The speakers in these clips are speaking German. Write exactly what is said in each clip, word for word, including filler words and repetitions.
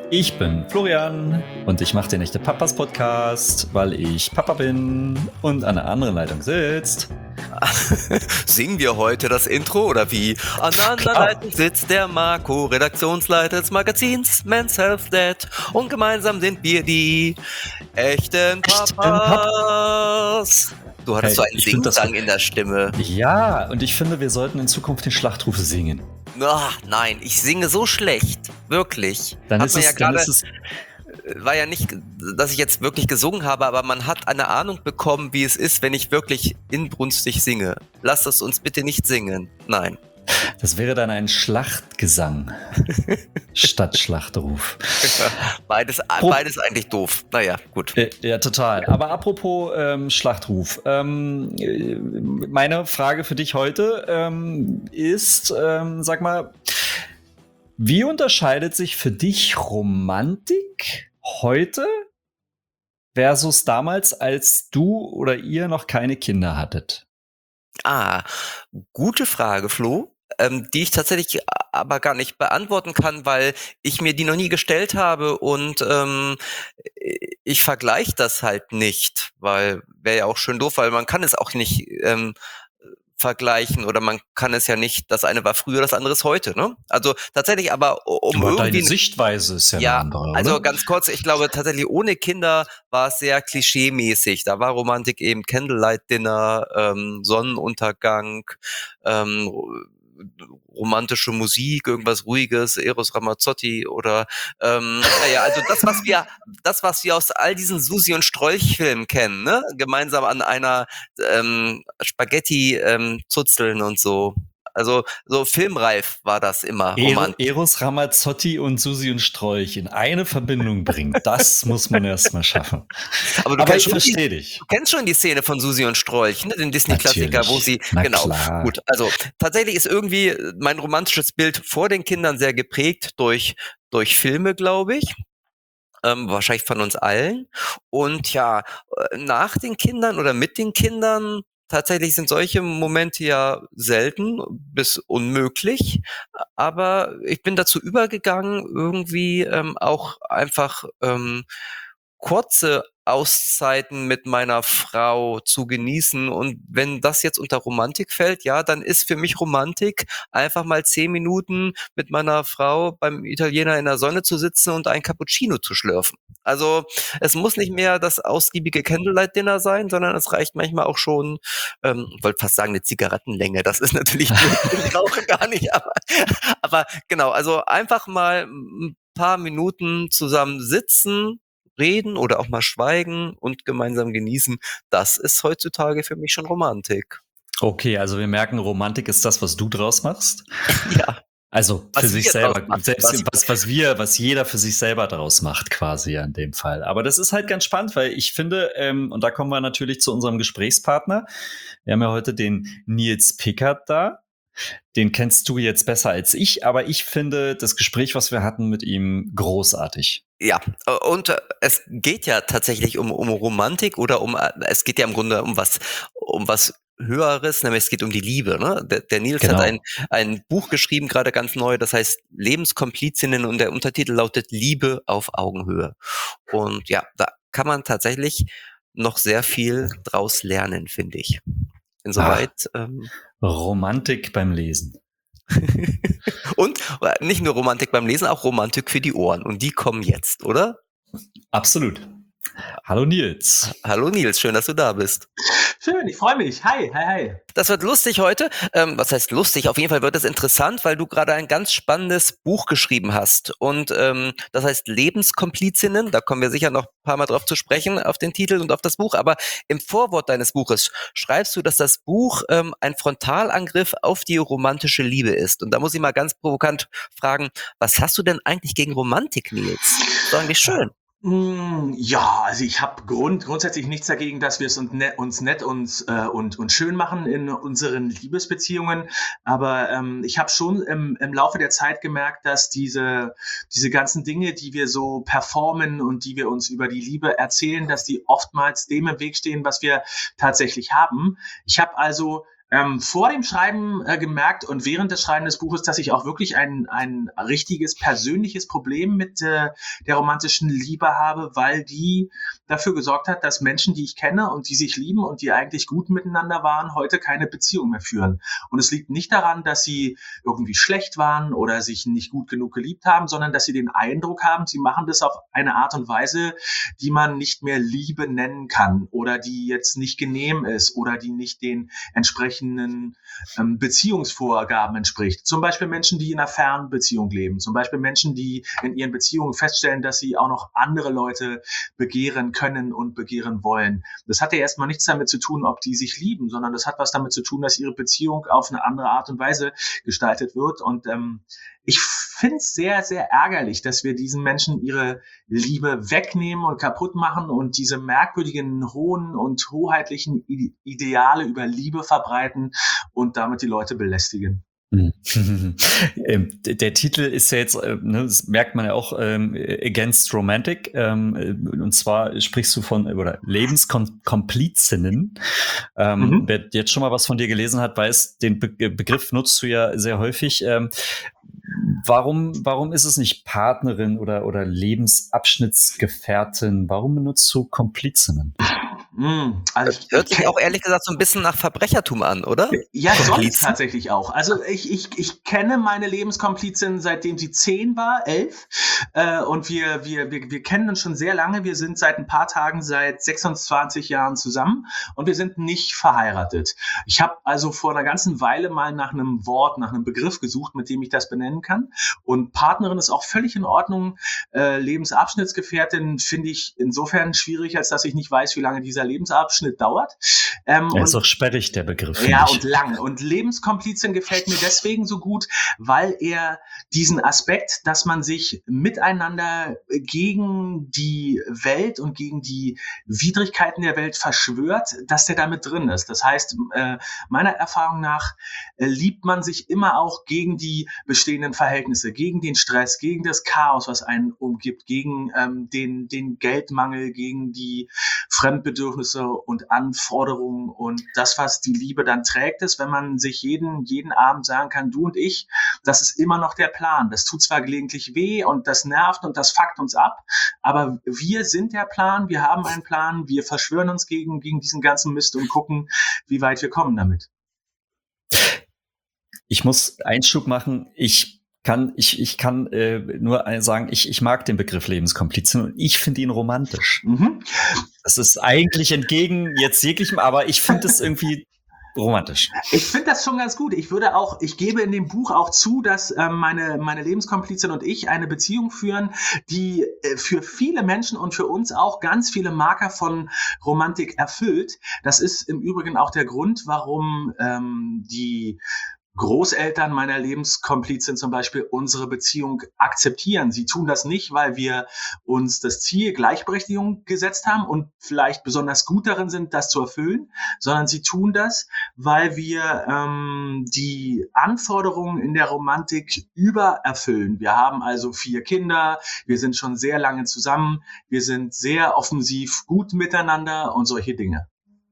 Ich bin Florian und ich mache den Echte Papas Podcast, weil ich Papa bin und an der anderen Leitung sitzt. Singen wir heute das Intro oder wie? An der anderen Leitung sitzt der Marco, Redaktionsleiter des Magazins Men's Health Dad, und gemeinsam sind wir die echten Papas. Du hattest hey, so einen Singsang in der Stimme. Ja, und ich finde, wir sollten in Zukunft den Schlachtruf singen. Ach, nein, ich singe so schlecht. Wirklich. Dann Hat ist man es, ja grade, dann ist es war ja nicht, dass ich jetzt wirklich gesungen habe, aber man hat eine Ahnung bekommen, wie es ist, wenn ich wirklich inbrünstig singe. Lasst es uns bitte nicht singen. Nein. Das wäre dann ein Schlachtgesang statt Schlachtruf. Beides, beides eigentlich doof. Naja, gut. Ja, total. Aber apropos ähm, Schlachtruf. Ähm, meine Frage für dich heute ähm, ist, ähm, sag mal, wie unterscheidet sich für dich Romantik heute versus damals, als du oder ihr noch keine Kinder hattet? Ah, gute Frage, Flo. Ähm, die ich tatsächlich aber gar nicht beantworten kann, weil ich mir die noch nie gestellt habe und ähm, ich vergleiche das halt nicht, weil wäre ja auch schön doof, weil man kann es auch nicht ähm, vergleichen oder man kann es ja nicht, das eine war früher, das andere ist heute, ne? Also tatsächlich aber um aber irgendwie... Deine Sichtweise ist ja, ja eine andere, also oder? ganz kurz, ich glaube tatsächlich ohne Kinder war es sehr klischee-mäßig. Da war Romantik eben Candlelight-Dinner, ähm, Sonnenuntergang, ähm, romantische Musik, irgendwas Ruhiges, Eros Ramazzotti oder ähm, naja, also das, was wir, das, was wir aus all diesen Susi- und Strolch-Filmen kennen, ne? Gemeinsam an einer ähm, Spaghetti ähm, zuzeln und so. Also so filmreif war das immer. Ero, Eros Ramazzotti und Susi und Strolch in eine Verbindung bringen, das muss man erst mal schaffen. Aber, du Aber kennst ich schon verstehe die, dich. Du kennst schon die Szene von Susi und Strolch, ne? Den Disney-Klassiker, wo sie, Na genau, klar. gut. Also tatsächlich ist irgendwie mein romantisches Bild vor den Kindern sehr geprägt durch durch Filme, glaube ich. Ähm, wahrscheinlich von uns allen. Und ja, nach den Kindern oder mit den Kindern, tatsächlich sind solche Momente ja selten bis unmöglich. Aber ich bin dazu übergegangen, irgendwie ähm, auch einfach ähm, kurze Auszeiten mit meiner Frau zu genießen. Und wenn das jetzt unter Romantik fällt, ja, dann ist für mich Romantik einfach mal zehn Minuten mit meiner Frau beim Italiener in der Sonne zu sitzen und ein Cappuccino zu schlürfen. Also es muss nicht mehr das ausgiebige Candlelight-Dinner sein, sondern es reicht manchmal auch schon, ähm, ich wollte fast sagen, eine Zigarettenlänge. Das ist natürlich, ich rauche gar nicht, aber, aber genau, also einfach mal ein paar Minuten zusammen sitzen, reden oder auch mal schweigen und gemeinsam genießen, das ist heutzutage für mich schon Romantik. Okay, also wir merken, Romantik ist das, was du draus machst. Ja. Also für sich selber, selbst was, was wir, was jeder für sich selber draus macht, quasi in dem Fall. Aber das ist halt ganz spannend, weil ich finde, ähm, und da kommen wir natürlich zu unserem Gesprächspartner. Wir haben ja heute den Nils Pickert da. Den kennst du jetzt besser als ich, aber ich finde das Gespräch, was wir hatten mit ihm, großartig. Ja, und es geht ja tatsächlich um, um Romantik oder um, es geht ja im Grunde um was, um was Höheres, nämlich es geht um die Liebe. Ne? Der, der Nils genau. hat ein, ein Buch geschrieben, gerade ganz neu, das heißt Lebenskomplizinnen, und der Untertitel lautet Liebe auf Augenhöhe. Und ja, da kann man tatsächlich noch sehr viel draus lernen, finde ich. Insoweit. Ah, ähm, Romantik beim Lesen. Und nicht nur Romantik beim Lesen, auch Romantik für die Ohren. Und die kommen jetzt, oder? Absolut. Hallo Nils. Hallo Nils, schön, dass du da bist. Schön, ich freue mich. Hi, hi, hi. Das wird lustig heute. Ähm, was heißt lustig? Auf jeden Fall wird es interessant, weil du gerade ein ganz spannendes Buch geschrieben hast. Und ähm, das heißt Lebenskomplizinnen. Da kommen wir sicher noch ein paar Mal drauf zu sprechen, auf den Titel und auf das Buch. Aber im Vorwort deines Buches schreibst du, dass das Buch ähm, ein Frontalangriff auf die romantische Liebe ist. Und da muss ich mal ganz provokant fragen, was hast du denn eigentlich gegen Romantik, Nils? Das ist doch eigentlich schön. Ja, also ich habe Grund, grundsätzlich nichts dagegen, dass wir es uns nett, uns nett und, äh, und, und schön machen in unseren Liebesbeziehungen. Aber ähm, ich habe schon im, im Laufe der Zeit gemerkt, dass diese, diese ganzen Dinge, die wir so performen und die wir uns über die Liebe erzählen, dass die oftmals dem im Weg stehen, was wir tatsächlich haben. Ich habe also ähm, vor dem Schreiben äh, gemerkt und während des Schreibens des Buches, dass ich auch wirklich ein, ein richtiges persönliches Problem mit äh, der romantischen Liebe habe, weil die dafür gesorgt hat, dass Menschen, die ich kenne und die sich lieben und die eigentlich gut miteinander waren, heute keine Beziehung mehr führen. Und es liegt nicht daran, dass sie irgendwie schlecht waren oder sich nicht gut genug geliebt haben, sondern dass sie den Eindruck haben, sie machen das auf eine Art und Weise, die man nicht mehr Liebe nennen kann oder die jetzt nicht genehm ist oder die nicht den entsprechenden ähm, Beziehungsvorgaben entspricht. Zum Beispiel Menschen, die in einer Fernbeziehung leben. Zum Beispiel Menschen, die in ihren Beziehungen feststellen, dass sie auch noch andere Leute begehren können und begehren wollen. Das hat ja erstmal nichts damit zu tun, ob die sich lieben, sondern das hat was damit zu tun, dass ihre Beziehung auf eine andere Art und Weise gestaltet wird. Und ähm, ich finde es sehr, sehr ärgerlich, dass wir diesen Menschen ihre Liebe wegnehmen und kaputt machen und diese merkwürdigen, hohen und hoheitlichen Ideale über Liebe verbreiten und damit die Leute belästigen. Der Titel ist ja jetzt, ne, das merkt man ja auch, ähm, Against Romantic, ähm, und zwar sprichst du von oder Lebenskomplizinnen. Ähm, mhm. Wer jetzt schon mal was von dir gelesen hat, weiß, den Be- Begriff nutzt du ja sehr häufig. Ähm, warum, warum ist es nicht Partnerin oder, oder Lebensabschnittsgefährtin? Warum benutzt du Komplizinnen? Mm, also das hört sich auch ehrlich gesagt so ein bisschen nach Verbrechertum an, oder? Ja, soll es tatsächlich auch. Also ich, ich, ich kenne meine Lebenskomplizin, seitdem sie zehn war, elf. Äh, und wir, wir, wir, wir kennen uns schon sehr lange. Wir sind seit ein paar Tagen, seit sechsundzwanzig Jahren zusammen und wir sind nicht verheiratet. Ich habe also vor einer ganzen Weile mal nach einem Wort, nach einem Begriff gesucht, mit dem ich das benennen kann. Und Partnerin ist auch völlig in Ordnung. Äh, Lebensabschnittsgefährtin finde ich insofern schwierig, als dass ich nicht weiß, wie lange dieser Lebensabschnitt dauert. Ähm, ja, ist auch sperrig, der Begriff. Ja, ich. und lang. Und Lebenskomplizin gefällt mir deswegen so gut, weil er diesen Aspekt, dass man sich miteinander gegen die Welt und gegen die Widrigkeiten der Welt verschwört, dass der damit drin ist. Das heißt, äh, meiner Erfahrung nach äh, liebt man sich immer auch gegen die bestehenden Verhältnisse, gegen den Stress, gegen das Chaos, was einen umgibt, gegen ähm, den, den Geldmangel, gegen die Fremdbedürfnisse und Anforderungen und das, was die Liebe dann trägt, ist, wenn man sich jeden, jeden Abend sagen kann, du und ich, das ist immer noch der Plan. Das tut zwar gelegentlich weh und das nervt und das fuckt uns ab, aber wir sind der Plan, wir haben einen Plan, wir verschwören uns gegen, gegen diesen ganzen Mist und gucken, wie weit wir kommen damit. Ich muss Einschub machen, ich kann, ich, ich kann äh, nur sagen, ich, ich mag den Begriff Lebenskomplizin und ich finde ihn romantisch. Mhm. Das ist eigentlich entgegen jetzt jeglichem, aber ich finde es irgendwie romantisch. Ich finde das schon ganz gut. Ich würde auch, ich gebe in dem Buch auch zu, dass äh, meine, meine Lebenskomplizin und ich eine Beziehung führen, die äh, für viele Menschen und für uns auch ganz viele Marker von Romantik erfüllt. Das ist im Übrigen auch der Grund, warum ähm, die Großeltern meiner Lebenskomplizin zum Beispiel unsere Beziehung akzeptieren. Sie tun das nicht, weil wir uns das Ziel Gleichberechtigung gesetzt haben und vielleicht besonders gut darin sind, das zu erfüllen, sondern sie tun das, weil wir ähm, die Anforderungen in der Romantik übererfüllen. Wir haben also vier Kinder, wir sind schon sehr lange zusammen, wir sind sehr offensiv gut miteinander und solche Dinge.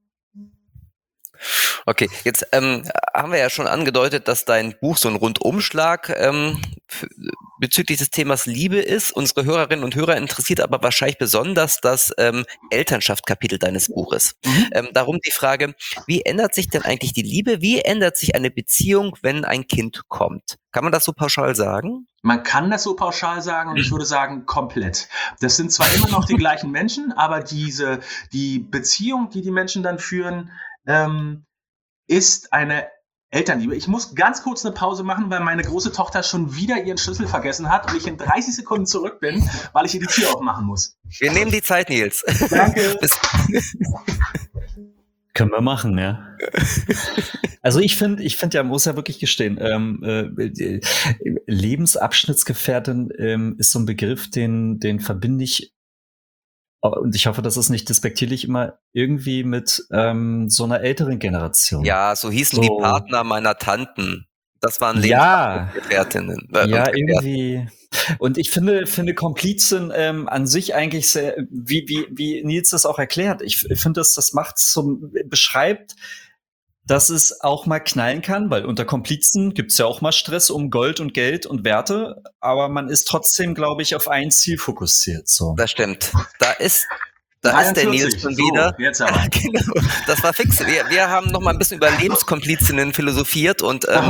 Okay, jetzt ähm, haben wir ja schon angedeutet, dass dein Buch so ein Rundumschlag ähm, f- bezüglich des Themas Liebe ist. Unsere Hörerinnen und Hörer interessiert aber wahrscheinlich besonders das ähm, Elternschaft-Kapitel deines Buches. Mhm. Ähm, darum die Frage, wie ändert sich denn eigentlich die Liebe? Wie ändert sich eine Beziehung, wenn ein Kind kommt? Kann man das so pauschal sagen? Man kann das so pauschal sagen und ich würde sagen komplett. Das sind zwar immer noch die gleichen Menschen, aber diese die Beziehung, die die Menschen dann führen, ähm, ist eine Elternliebe. Ich muss ganz kurz eine Pause machen, weil meine große Tochter schon wieder ihren Schlüssel vergessen hat und ich in dreißig Sekunden zurück bin, weil ich ihr die Tür aufmachen muss. Wir nehmen die Zeit, Nils. Danke. Können wir machen, ja. Also ich finde, ich finde ja, muss ja wirklich gestehen, ähm, äh, Lebensabschnittsgefährtin ähm, ist so ein Begriff, den, den verbinde ich, und ich hoffe, das ist nicht despektierlich, immer irgendwie mit ähm, so einer älteren Generation. Ja, so hießen so die Partner meiner Tanten. Das waren ja, Lebensgefährtinnen. Äh, ja, irgendwie. Und ich finde, finde Komplizin ähm, an sich eigentlich sehr, wie, wie, wie Nils das auch erklärt. Ich finde, das, das macht so, beschreibt dass es auch mal knallen kann, weil unter Komplizen gibt es ja auch mal Stress um Gold und Geld und Werte, aber man ist trotzdem, glaube ich, auf ein Ziel fokussiert. So. Das stimmt. Da ist, da ist der Nils schon wieder. So, jetzt aber. Genau, das war fix. Wir, wir haben noch mal ein bisschen über Lebenskomplizinnen philosophiert und ähm,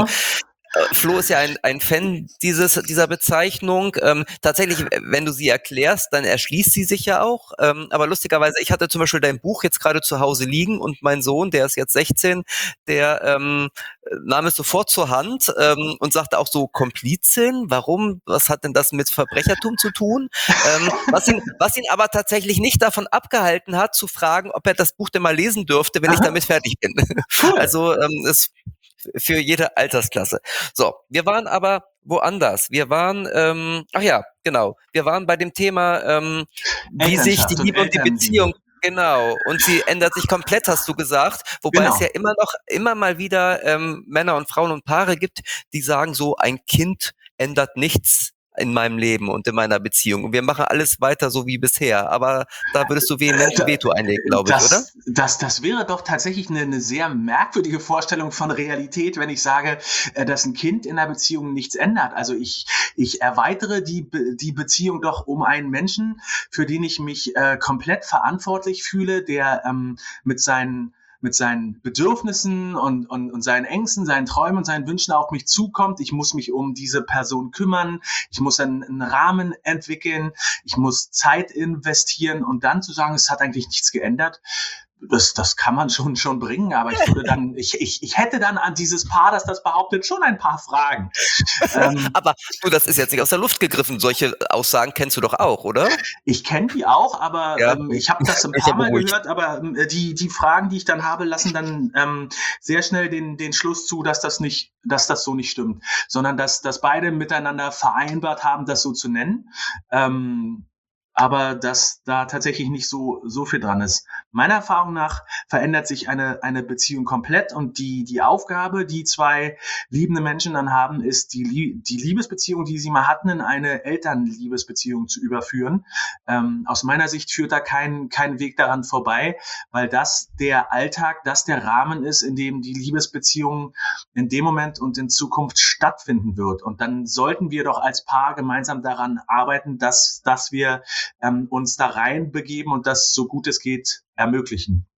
Flo ist ja ein, ein Fan dieses, dieser Bezeichnung. Ähm, tatsächlich, wenn du sie erklärst, dann erschließt sie sich ja auch. Ähm, aber lustigerweise, ich hatte zum Beispiel dein Buch jetzt gerade zu Hause liegen und mein Sohn, der ist jetzt sechzehn, der ähm, nahm es sofort zur Hand ähm, und sagte auch so, Komplizin, warum? Was hat denn das mit Verbrechertum zu tun? Ähm, was, ihn, was ihn aber tatsächlich nicht davon abgehalten hat, zu fragen, ob er das Buch denn mal lesen dürfte, wenn Aha. ich damit fertig bin. Cool. Also ähm, es für jede Altersklasse. So, wir waren aber woanders. Wir waren, ähm, ach ja, genau, wir waren bei dem Thema, ähm, wie sich die Liebe und, und die Beziehung, genau, und sie ändert sich komplett, hast du gesagt, wobei genau. es ja immer noch, immer mal wieder ähm, Männer und Frauen und Paare gibt, die sagen so, ein Kind ändert nichts in meinem Leben und in meiner Beziehung. Und wir machen alles weiter so wie bisher. Aber da würdest du vehement ein Veto einlegen, glaube ich, das, oder? Das, das wäre doch tatsächlich eine, eine sehr merkwürdige Vorstellung von Realität, wenn ich sage, dass ein Kind in der Beziehung nichts ändert. Also ich, ich erweitere die, die Beziehung doch um einen Menschen, für den ich mich äh, komplett verantwortlich fühle, der ähm, mit seinen mit seinen Bedürfnissen und, und, und seinen Ängsten, seinen Träumen und seinen Wünschen auf mich zukommt. Ich muss mich um diese Person kümmern. Ich muss einen, einen Rahmen entwickeln. Ich muss Zeit investieren und dann zu sagen, es hat eigentlich nichts geändert. Das, das kann man schon, schon bringen, aber ich würde dann, ich, ich, ich hätte dann an dieses Paar, das das behauptet, schon ein paar Fragen. ähm, aber du, das ist jetzt nicht aus der Luft gegriffen. Solche Aussagen kennst du doch auch, oder? Ich kenne die auch, aber ja, ähm, ich habe das ein paar Mal gehört, aber ähm, die, die Fragen, die ich dann habe, lassen dann ähm, sehr schnell den, den Schluss zu, dass das nicht, dass das so nicht stimmt, sondern dass, dass beide miteinander vereinbart haben, das so zu nennen. Ähm, aber dass da tatsächlich nicht so so viel dran ist. Meiner Erfahrung nach verändert sich eine eine Beziehung komplett und die die Aufgabe, die zwei liebende Menschen dann haben, ist die die Liebesbeziehung, die sie mal hatten, in eine Elternliebesbeziehung zu überführen. Ähm, aus meiner Sicht führt da kein kein Weg daran vorbei, weil das der Alltag, das der Rahmen ist, in dem die Liebesbeziehung in dem Moment und in Zukunft stattfinden wird. Und dann sollten wir doch als Paar gemeinsam daran arbeiten, dass dass wir Ähm, uns da reinbegeben und das so gut es geht ermöglichen.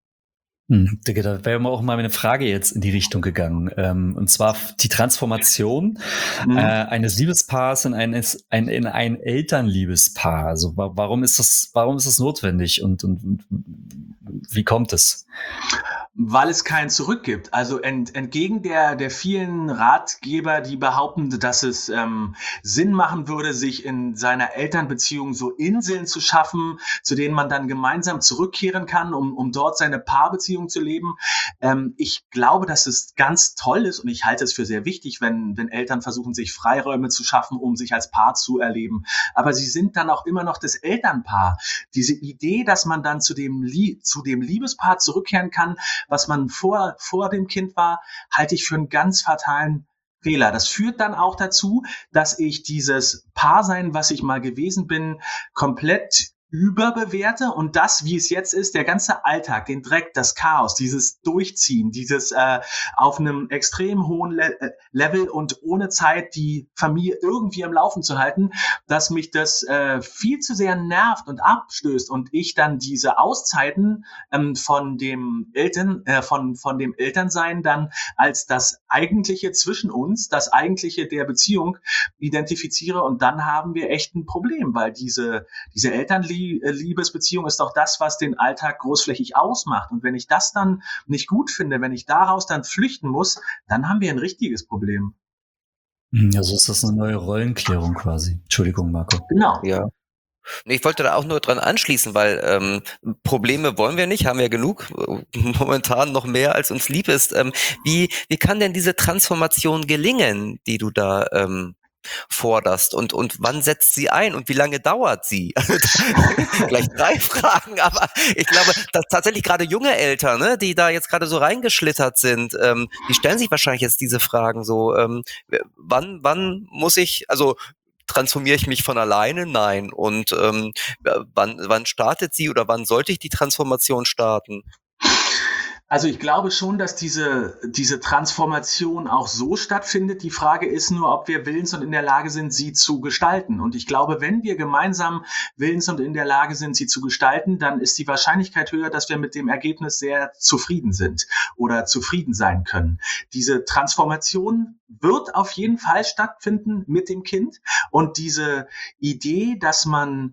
Hm, da wäre auch mal eine Frage jetzt in die Richtung gegangen. Ähm, und zwar die Transformation mhm. äh, eines Liebespaars in ein, ein, in ein Elternliebespaar. Also wa- warum ist das, warum ist das notwendig und, und, und wie kommt es? Weil es kein Zurück gibt. Also ent, entgegen der, der vielen Ratgeber, die behaupten, dass es ähm, Sinn machen würde, sich in seiner Elternbeziehung so Inseln zu schaffen, zu denen man dann gemeinsam zurückkehren kann, um, um dort seine Paarbeziehung zu leben. Ähm, ich glaube, dass es ganz toll ist und ich halte es für sehr wichtig, wenn, wenn Eltern versuchen, sich Freiräume zu schaffen, um sich als Paar zu erleben. Aber sie sind dann auch immer noch das Elternpaar. Diese Idee, dass man dann zu dem, Lie- zu dem Liebespaar zurückkehren kann, was man vor, vor dem Kind war, halte ich für einen ganz fatalen Fehler. Das führt dann auch dazu, dass ich dieses Paarsein, was ich mal gewesen bin, komplett überbewerte und das, wie es jetzt ist, der ganze Alltag, den Dreck, das Chaos, dieses Durchziehen, dieses äh, auf einem extrem hohen Le- Level und ohne Zeit die Familie irgendwie am Laufen zu halten, dass mich das äh, viel zu sehr nervt und abstößt und ich dann diese Auszeiten ähm, von dem Eltern, äh, von von dem Elternsein dann als das Eigentliche zwischen uns, das Eigentliche der Beziehung identifiziere und dann haben wir echt ein Problem, weil diese diese Elternliebe Liebesbeziehung ist doch das, was den Alltag großflächig ausmacht. Und wenn ich das dann nicht gut finde, wenn ich daraus dann flüchten muss, dann haben wir ein richtiges Problem. Also ist das eine neue Rollenklärung quasi. Entschuldigung, Marco. Genau. Ja. Ich wollte da auch nur dran anschließen, weil ähm, Probleme wollen wir nicht, haben wir genug, momentan noch mehr als uns lieb ist. Ähm, wie, wie kann denn diese Transformation gelingen, die du da ähm, forderst und und wann setzt sie ein und wie lange dauert sie? Gleich drei Fragen, aber ich glaube, dass tatsächlich gerade junge Eltern, ne, die da jetzt gerade so reingeschlittert sind, ähm, die stellen sich wahrscheinlich jetzt diese Fragen so, ähm, wann wann muss ich, also transformiere ich mich von alleine? Nein. Und ähm, wann wann startet sie oder wann sollte ich die Transformation starten? Also ich glaube schon, dass diese, diese Transformation auch so stattfindet. Die Frage ist nur, ob wir willens und in der Lage sind, sie zu gestalten. Und ich glaube, wenn wir gemeinsam willens und in der Lage sind, sie zu gestalten, dann ist die Wahrscheinlichkeit höher, dass wir mit dem Ergebnis sehr zufrieden sind oder zufrieden sein können. Diese Transformation wird auf jeden Fall stattfinden mit dem Kind. Und diese Idee, dass man,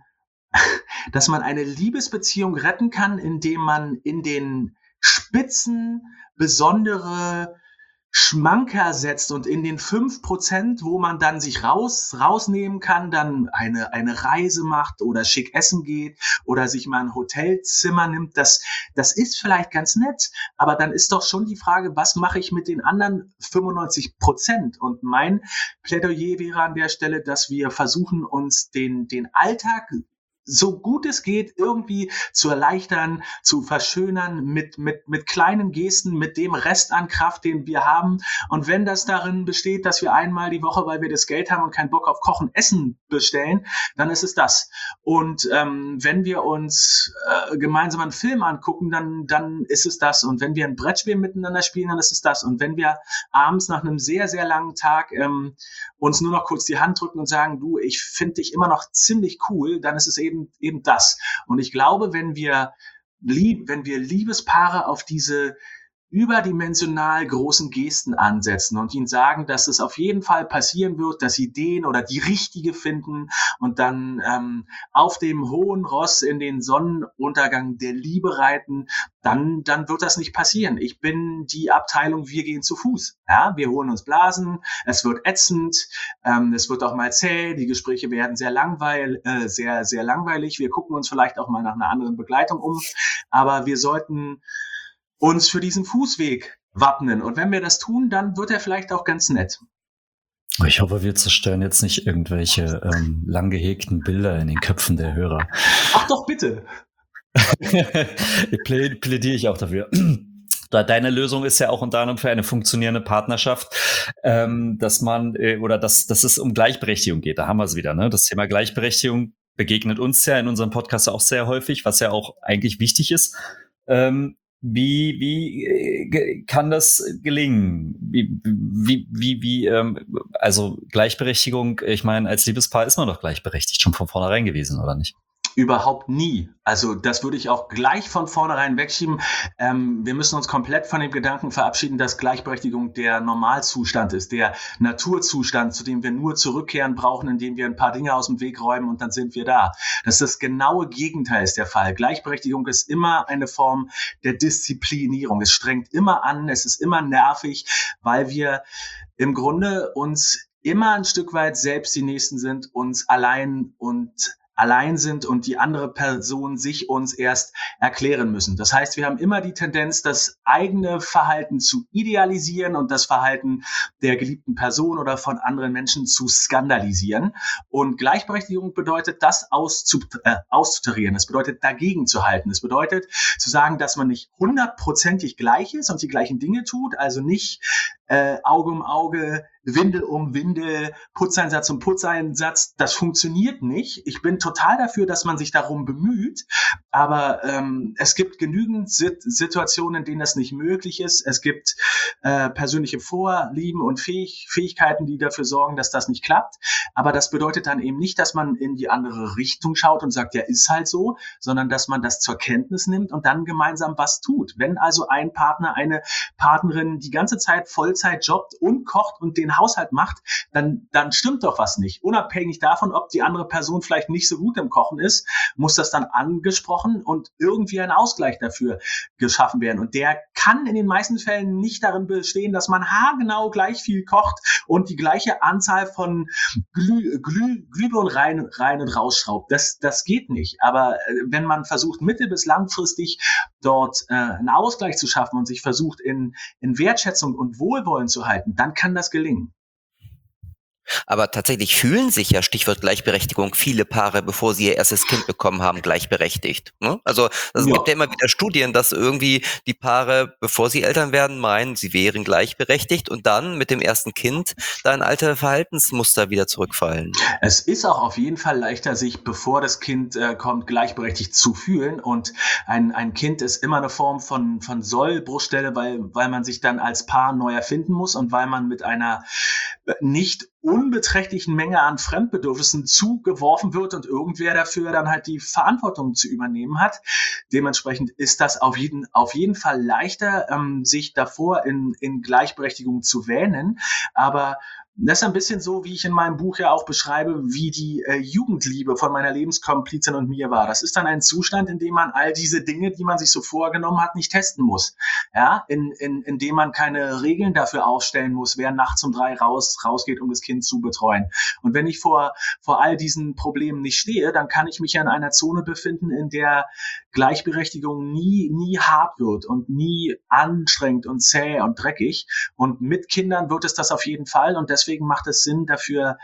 dass man eine Liebesbeziehung retten kann, indem man in den Spitzen besondere Schmanker setzt und in den fünf Prozent, wo man dann sich raus, rausnehmen kann, dann eine, eine Reise macht oder schick essen geht oder sich mal ein Hotelzimmer nimmt, das, das ist vielleicht ganz nett, aber dann ist doch schon die Frage, was mache ich mit den anderen fünfundneunzig Prozent? Und mein Plädoyer wäre an der Stelle, dass wir versuchen, uns den, den Alltag so gut es geht, irgendwie zu erleichtern, zu verschönern mit, mit, mit kleinen Gesten, mit dem Rest an Kraft, den wir haben. Und wenn das darin besteht, dass wir einmal die Woche, weil wir das Geld haben und keinen Bock auf Kochen, Essen bestellen, dann ist es das. Und ähm, wenn wir uns äh, gemeinsam einen Film angucken, dann, dann ist es das. Und wenn wir ein Brettspiel miteinander spielen, dann ist es das. Und wenn wir abends nach einem sehr, sehr langen Tag ähm, uns nur noch kurz die Hand drücken und sagen, du, ich finde dich immer noch ziemlich cool, dann ist es eben eben das. Und ich glaube, wenn wir lieb, wenn wir Liebespaare auf diese überdimensional großen Gesten ansetzen und ihnen sagen, dass es auf jeden Fall passieren wird, dass sie den oder die Richtige finden und dann ähm, auf dem hohen Ross in den Sonnenuntergang der Liebe reiten, dann, dann wird das nicht passieren. Ich bin die Abteilung, wir gehen zu Fuß. Ja, wir holen uns Blasen, es wird ätzend, ähm, es wird auch mal zäh, die Gespräche werden sehr langweil, äh, sehr, sehr langweilig. Wir gucken uns vielleicht auch mal nach einer anderen Begleitung um, aber wir sollten uns für diesen Fußweg wappnen. Und wenn wir das tun, dann wird er vielleicht auch ganz nett. Ich hoffe, wir zerstören jetzt nicht irgendwelche ähm, lang gehegten Bilder in den Köpfen der Hörer. Ach doch, bitte. Plädiere ich auch dafür. Deine Lösung ist ja auch unter anderem für eine funktionierende Partnerschaft, ähm, dass man, äh, oder dass, dass es um Gleichberechtigung geht. Da haben wir es wieder, ne? Das Thema Gleichberechtigung begegnet uns ja in unserem Podcast auch sehr häufig, was ja auch eigentlich wichtig ist. Ähm, Wie, wie äh, kann das gelingen? Wie, wie, wie, wie ähm, also Gleichberechtigung, ich meine, als Liebespaar ist man doch gleichberechtigt schon von vornherein gewesen, oder nicht? Überhaupt nie. Also das würde ich auch gleich von vornherein wegschieben. Ähm, wir müssen uns komplett von dem Gedanken verabschieden, dass Gleichberechtigung der Normalzustand ist, der Naturzustand, zu dem wir nur zurückkehren brauchen, indem wir ein paar Dinge aus dem Weg räumen und dann sind wir da. Das ist das genaue Gegenteil ist der Fall. Gleichberechtigung ist immer eine Form der Disziplinierung. Es strengt immer an, es ist immer nervig, weil wir im Grunde uns immer ein Stück weit selbst die Nächsten sind, uns allein und allein sind und die andere Person sich uns erst erklären müssen. Das heißt, wir haben immer die Tendenz, das eigene Verhalten zu idealisieren und das Verhalten der geliebten Person oder von anderen Menschen zu skandalisieren. Und Gleichberechtigung bedeutet, das auszu, äh, auszutarieren. Es bedeutet, dagegen zu halten. Es bedeutet, zu sagen, dass man nicht hundertprozentig gleich ist und die gleichen Dinge tut, also nicht äh, Auge um Auge, Windel um Windel, Putzeinsatz um Putzeinsatz, das funktioniert nicht. Ich bin total dafür, dass man sich darum bemüht, aber ähm, es gibt genügend Sit- Situationen, in denen das nicht möglich ist. Es gibt äh, persönliche Vorlieben und Fähig- Fähigkeiten, die dafür sorgen, dass das nicht klappt. Aber das bedeutet dann eben nicht, dass man in die andere Richtung schaut und sagt, ja, ist halt so, sondern dass man das zur Kenntnis nimmt und dann gemeinsam was tut. Wenn also ein Partner, eine Partnerin die ganze Zeit Vollzeit jobbt und kocht und den Haushalt macht, dann, dann stimmt doch was nicht. Unabhängig davon, ob die andere Person vielleicht nicht so gut im Kochen ist, muss das dann angesprochen und irgendwie ein Ausgleich dafür geschaffen werden. Und der kann in den meisten Fällen nicht darin bestehen, dass man haargenau gleich viel kocht und die gleiche Anzahl von Glüh, Glüh, Glühbirnen rein, rein und rausschraubt. Das, das geht nicht. Aber äh, wenn man versucht, mittel- bis langfristig dort äh, einen Ausgleich zu schaffen und sich versucht, in, in Wertschätzung und Wohlwollen zu halten, dann kann das gelingen. Aber tatsächlich fühlen sich ja, Stichwort Gleichberechtigung, viele Paare, bevor sie ihr erstes Kind bekommen haben, gleichberechtigt. Ne? Also es Ja. gibt ja immer wieder Studien, dass irgendwie die Paare, bevor sie Eltern werden, meinen, sie wären gleichberechtigt und dann mit dem ersten Kind da in alte Verhaltensmuster wieder zurückfallen. Es ist auch auf jeden Fall leichter, sich, bevor das Kind äh, kommt, gleichberechtigt zu fühlen. Und ein, ein Kind ist immer eine Form von, von Soll-Bruchstelle, weil, weil man sich dann als Paar neu erfinden muss und weil man mit einer nicht unbeträchtlichen Menge an Fremdbedürfnissen zugeworfen wird und irgendwer dafür dann halt die Verantwortung zu übernehmen hat. Dementsprechend ist das auf jeden, auf jeden Fall leichter, ähm, sich davor in, in Gleichberechtigung zu wähnen. Aber das ist ein bisschen so, wie ich in meinem Buch ja auch beschreibe, wie die äh, Jugendliebe von meiner Lebenskomplizin und mir war. Das ist dann ein Zustand, in dem man all diese Dinge, die man sich so vorgenommen hat, nicht testen muss. Ja, in, in, in dem man keine Regeln dafür aufstellen muss, wer nachts um drei raus, rausgeht, um das Kind zu betreuen. Und wenn ich vor, vor all diesen Problemen nicht stehe, dann kann ich mich ja in einer Zone befinden, in der Gleichberechtigung nie, nie hart wird und nie anstrengend und zäh und dreckig. Und mit Kindern wird es das auf jeden Fall. Und deswegen Deswegen macht es Sinn, dafür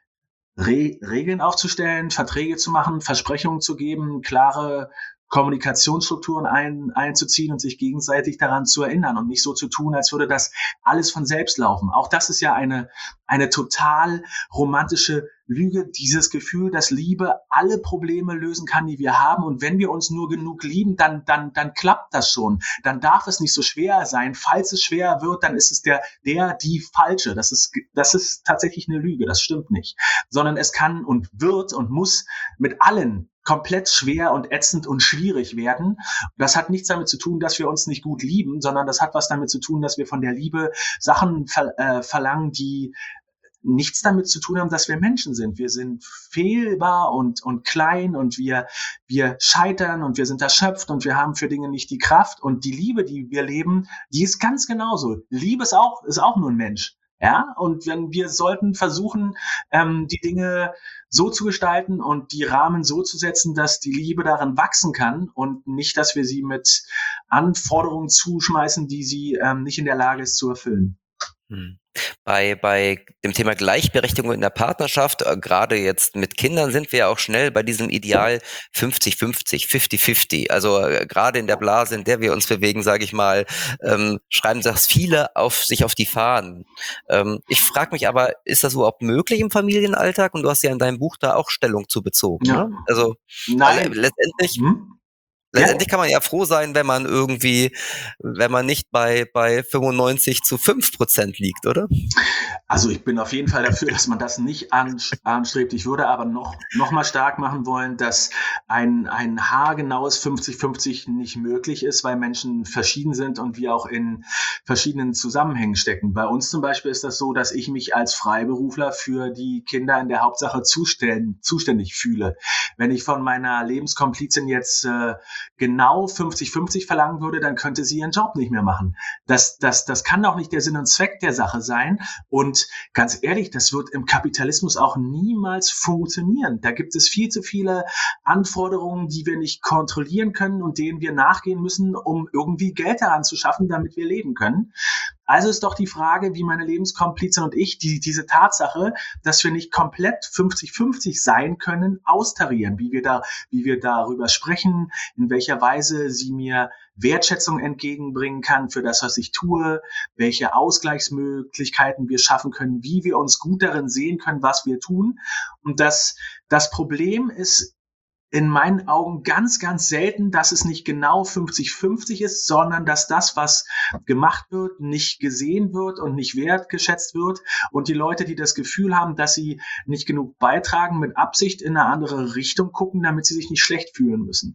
Re- Regeln aufzustellen, Verträge zu machen, Versprechungen zu geben, klare Kommunikationsstrukturen ein, einzuziehen und sich gegenseitig daran zu erinnern und nicht so zu tun, als würde das alles von selbst laufen. Auch das ist ja eine, eine total romantische Lüge, dieses Gefühl, dass Liebe alle Probleme lösen kann, die wir haben. Und wenn wir uns nur genug lieben, dann, dann, dann klappt das schon. Dann darf es nicht so schwer sein. Falls es schwer wird, dann ist es der, der, die Falsche. Das ist, das ist tatsächlich eine Lüge. Das stimmt nicht. Sondern es kann und wird und muss mit allen komplett schwer und ätzend und schwierig werden. Das hat nichts damit zu tun, dass wir uns nicht gut lieben, sondern das hat was damit zu tun, dass wir von der Liebe Sachen ver- äh, verlangen, die nichts damit zu tun haben, dass wir Menschen sind. Wir sind fehlbar und, und klein und wir, wir scheitern und wir sind erschöpft und wir haben für Dinge nicht die Kraft. Und die Liebe, die wir leben, die ist ganz genauso. Liebe ist auch, ist auch nur ein Mensch. Ja, und wenn wir sollten versuchen, ähm, die Dinge so zu gestalten und die Rahmen so zu setzen, dass die Liebe darin wachsen kann und nicht, dass wir sie mit Anforderungen zuschmeißen, die sie ähm, nicht in der Lage ist zu erfüllen. Hm. Bei, bei dem Thema Gleichberechtigung in der Partnerschaft, äh, gerade jetzt mit Kindern, sind wir ja auch schnell bei diesem Ideal fünfzig fünfzig, fünfzig fünfzig. Also äh, gerade in der Blase, in der wir uns bewegen, sage ich mal, ähm, schreiben das viele auf sich auf die Fahnen. Ähm, ich frage mich aber, ist das überhaupt möglich im Familienalltag? Und du hast ja in deinem Buch da auch Stellung zu bezogen. Ja. Ne? Also Nein. äh, letztendlich... Hm? Letztendlich kann man ja froh sein, wenn man irgendwie, wenn man nicht bei, bei fünfundneunzig zu fünf Prozent liegt, oder? Also ich bin auf jeden Fall dafür, dass man das nicht anstrebt. Ich würde aber noch, noch mal stark machen wollen, dass ein, ein haargenaues fünfzig fünfzig nicht möglich ist, weil Menschen verschieden sind und wir auch in verschiedenen Zusammenhängen stecken. Bei uns zum Beispiel ist das so, dass ich mich als Freiberufler für die Kinder in der Hauptsache zuständig, zuständig fühle. Wenn ich von meiner Lebenskomplizin jetzt äh, genau fünfzig fünfzig verlangen würde, dann könnte sie ihren Job nicht mehr machen. Das, das, das kann doch nicht der Sinn und Zweck der Sache sein. Und ganz ehrlich, das wird im Kapitalismus auch niemals funktionieren. Da gibt es viel zu viele Anforderungen, die wir nicht kontrollieren können und denen wir nachgehen müssen, um irgendwie Geld daran zu schaffen, damit wir leben können. Also ist doch die Frage, wie meine Lebenskomplizin und ich die, diese Tatsache, dass wir nicht komplett fünfzig fünfzig sein können, austarieren, wie wir da, wie wir darüber sprechen, in welcher Weise sie mir Wertschätzung entgegenbringen kann für das, was ich tue, welche Ausgleichsmöglichkeiten wir schaffen können, wie wir uns gut darin sehen können, was wir tun. Und das, das Problem ist in meinen Augen ganz, ganz selten, dass es nicht genau fünfzig fünfzig ist, sondern dass das, was gemacht wird, nicht gesehen wird und nicht wertgeschätzt wird und die Leute, die das Gefühl haben, dass sie nicht genug beitragen, mit Absicht in eine andere Richtung gucken, damit sie sich nicht schlecht fühlen müssen.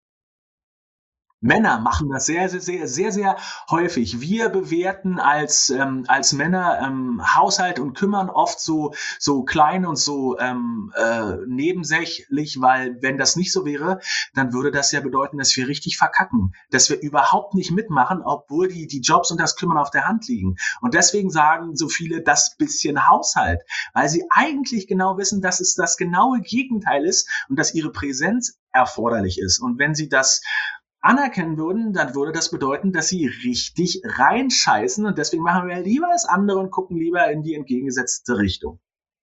Männer machen das sehr, sehr, sehr, sehr, sehr häufig. Wir bewerten als ähm, als Männer ähm, Haushalt und Kümmern oft so so klein und so ähm, äh, nebensächlich, weil wenn das nicht so wäre, dann würde das ja bedeuten, dass wir richtig verkacken, dass wir überhaupt nicht mitmachen, obwohl die die Jobs und das Kümmern auf der Hand liegen. Und deswegen sagen so viele das bisschen Haushalt, weil sie eigentlich genau wissen, dass es das genaue Gegenteil ist und dass ihre Präsenz erforderlich ist. Und wenn sie das anerkennen würden, dann würde das bedeuten, dass sie richtig reinscheißen und deswegen machen wir lieber das andere und gucken lieber in die entgegengesetzte Richtung.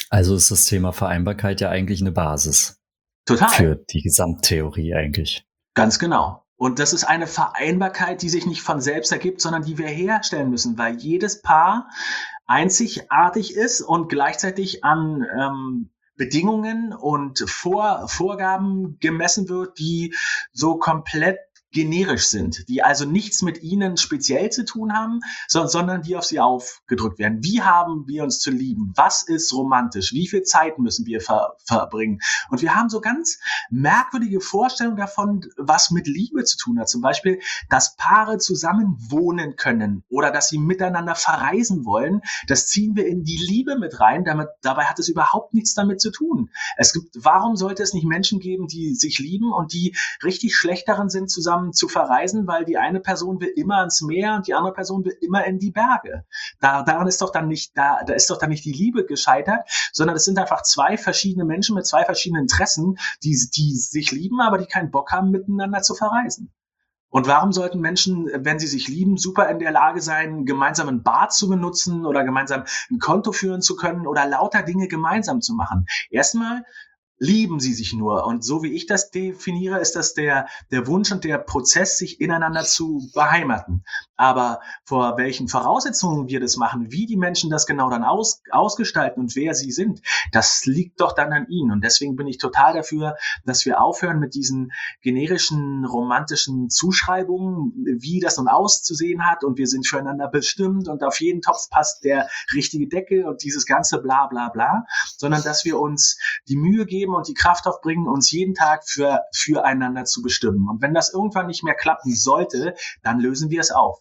Also ist das Thema Vereinbarkeit ja eigentlich eine Basis Total. für die Gesamttheorie eigentlich. Ganz genau. Und das ist eine Vereinbarkeit, die sich nicht von selbst ergibt, sondern die wir herstellen müssen, weil jedes Paar einzigartig ist und gleichzeitig an ähm, Bedingungen und Vor Vorgaben gemessen wird, die so komplett generisch sind, die also nichts mit ihnen speziell zu tun haben, so, sondern die auf sie aufgedrückt werden. Wie haben wir uns zu lieben? Was ist romantisch? Wie viel Zeit müssen wir ver verbringen? Und wir haben so ganz merkwürdige Vorstellungen davon, was mit Liebe zu tun hat. Zum Beispiel, dass Paare zusammen wohnen können oder dass sie miteinander verreisen wollen. Das ziehen wir in die Liebe mit rein. Damit, dabei hat es überhaupt nichts damit zu tun. Es gibt, warum sollte es nicht Menschen geben, die sich lieben und die richtig schlecht darin sind, zusammen zu verreisen, weil die eine Person will immer ans Meer und die andere Person will immer in die Berge. Da, daran ist doch dann nicht, da, da ist doch dann nicht die Liebe gescheitert, sondern es sind einfach zwei verschiedene Menschen mit zwei verschiedenen Interessen, die, die sich lieben, aber die keinen Bock haben, miteinander zu verreisen. Und warum sollten Menschen, wenn sie sich lieben, super in der Lage sein, gemeinsam ein Bad zu benutzen oder gemeinsam ein Konto führen zu können oder lauter Dinge gemeinsam zu machen? Erstmal lieben sie sich nur. Und so wie ich das definiere, ist das der, der Wunsch und der Prozess, sich ineinander zu beheimaten. Aber vor welchen Voraussetzungen wir das machen, wie die Menschen das genau dann aus, ausgestalten und wer sie sind, das liegt doch dann an ihnen. Und deswegen bin ich total dafür, dass wir aufhören mit diesen generischen, romantischen Zuschreibungen, wie das nun auszusehen hat und wir sind füreinander bestimmt und auf jeden Topf passt der richtige Deckel und dieses ganze bla bla bla, sondern dass wir uns die Mühe geben und die Kraft aufbringen, uns jeden Tag für, füreinander zu bestimmen. Und wenn das irgendwann nicht mehr klappen sollte, dann lösen wir es auf.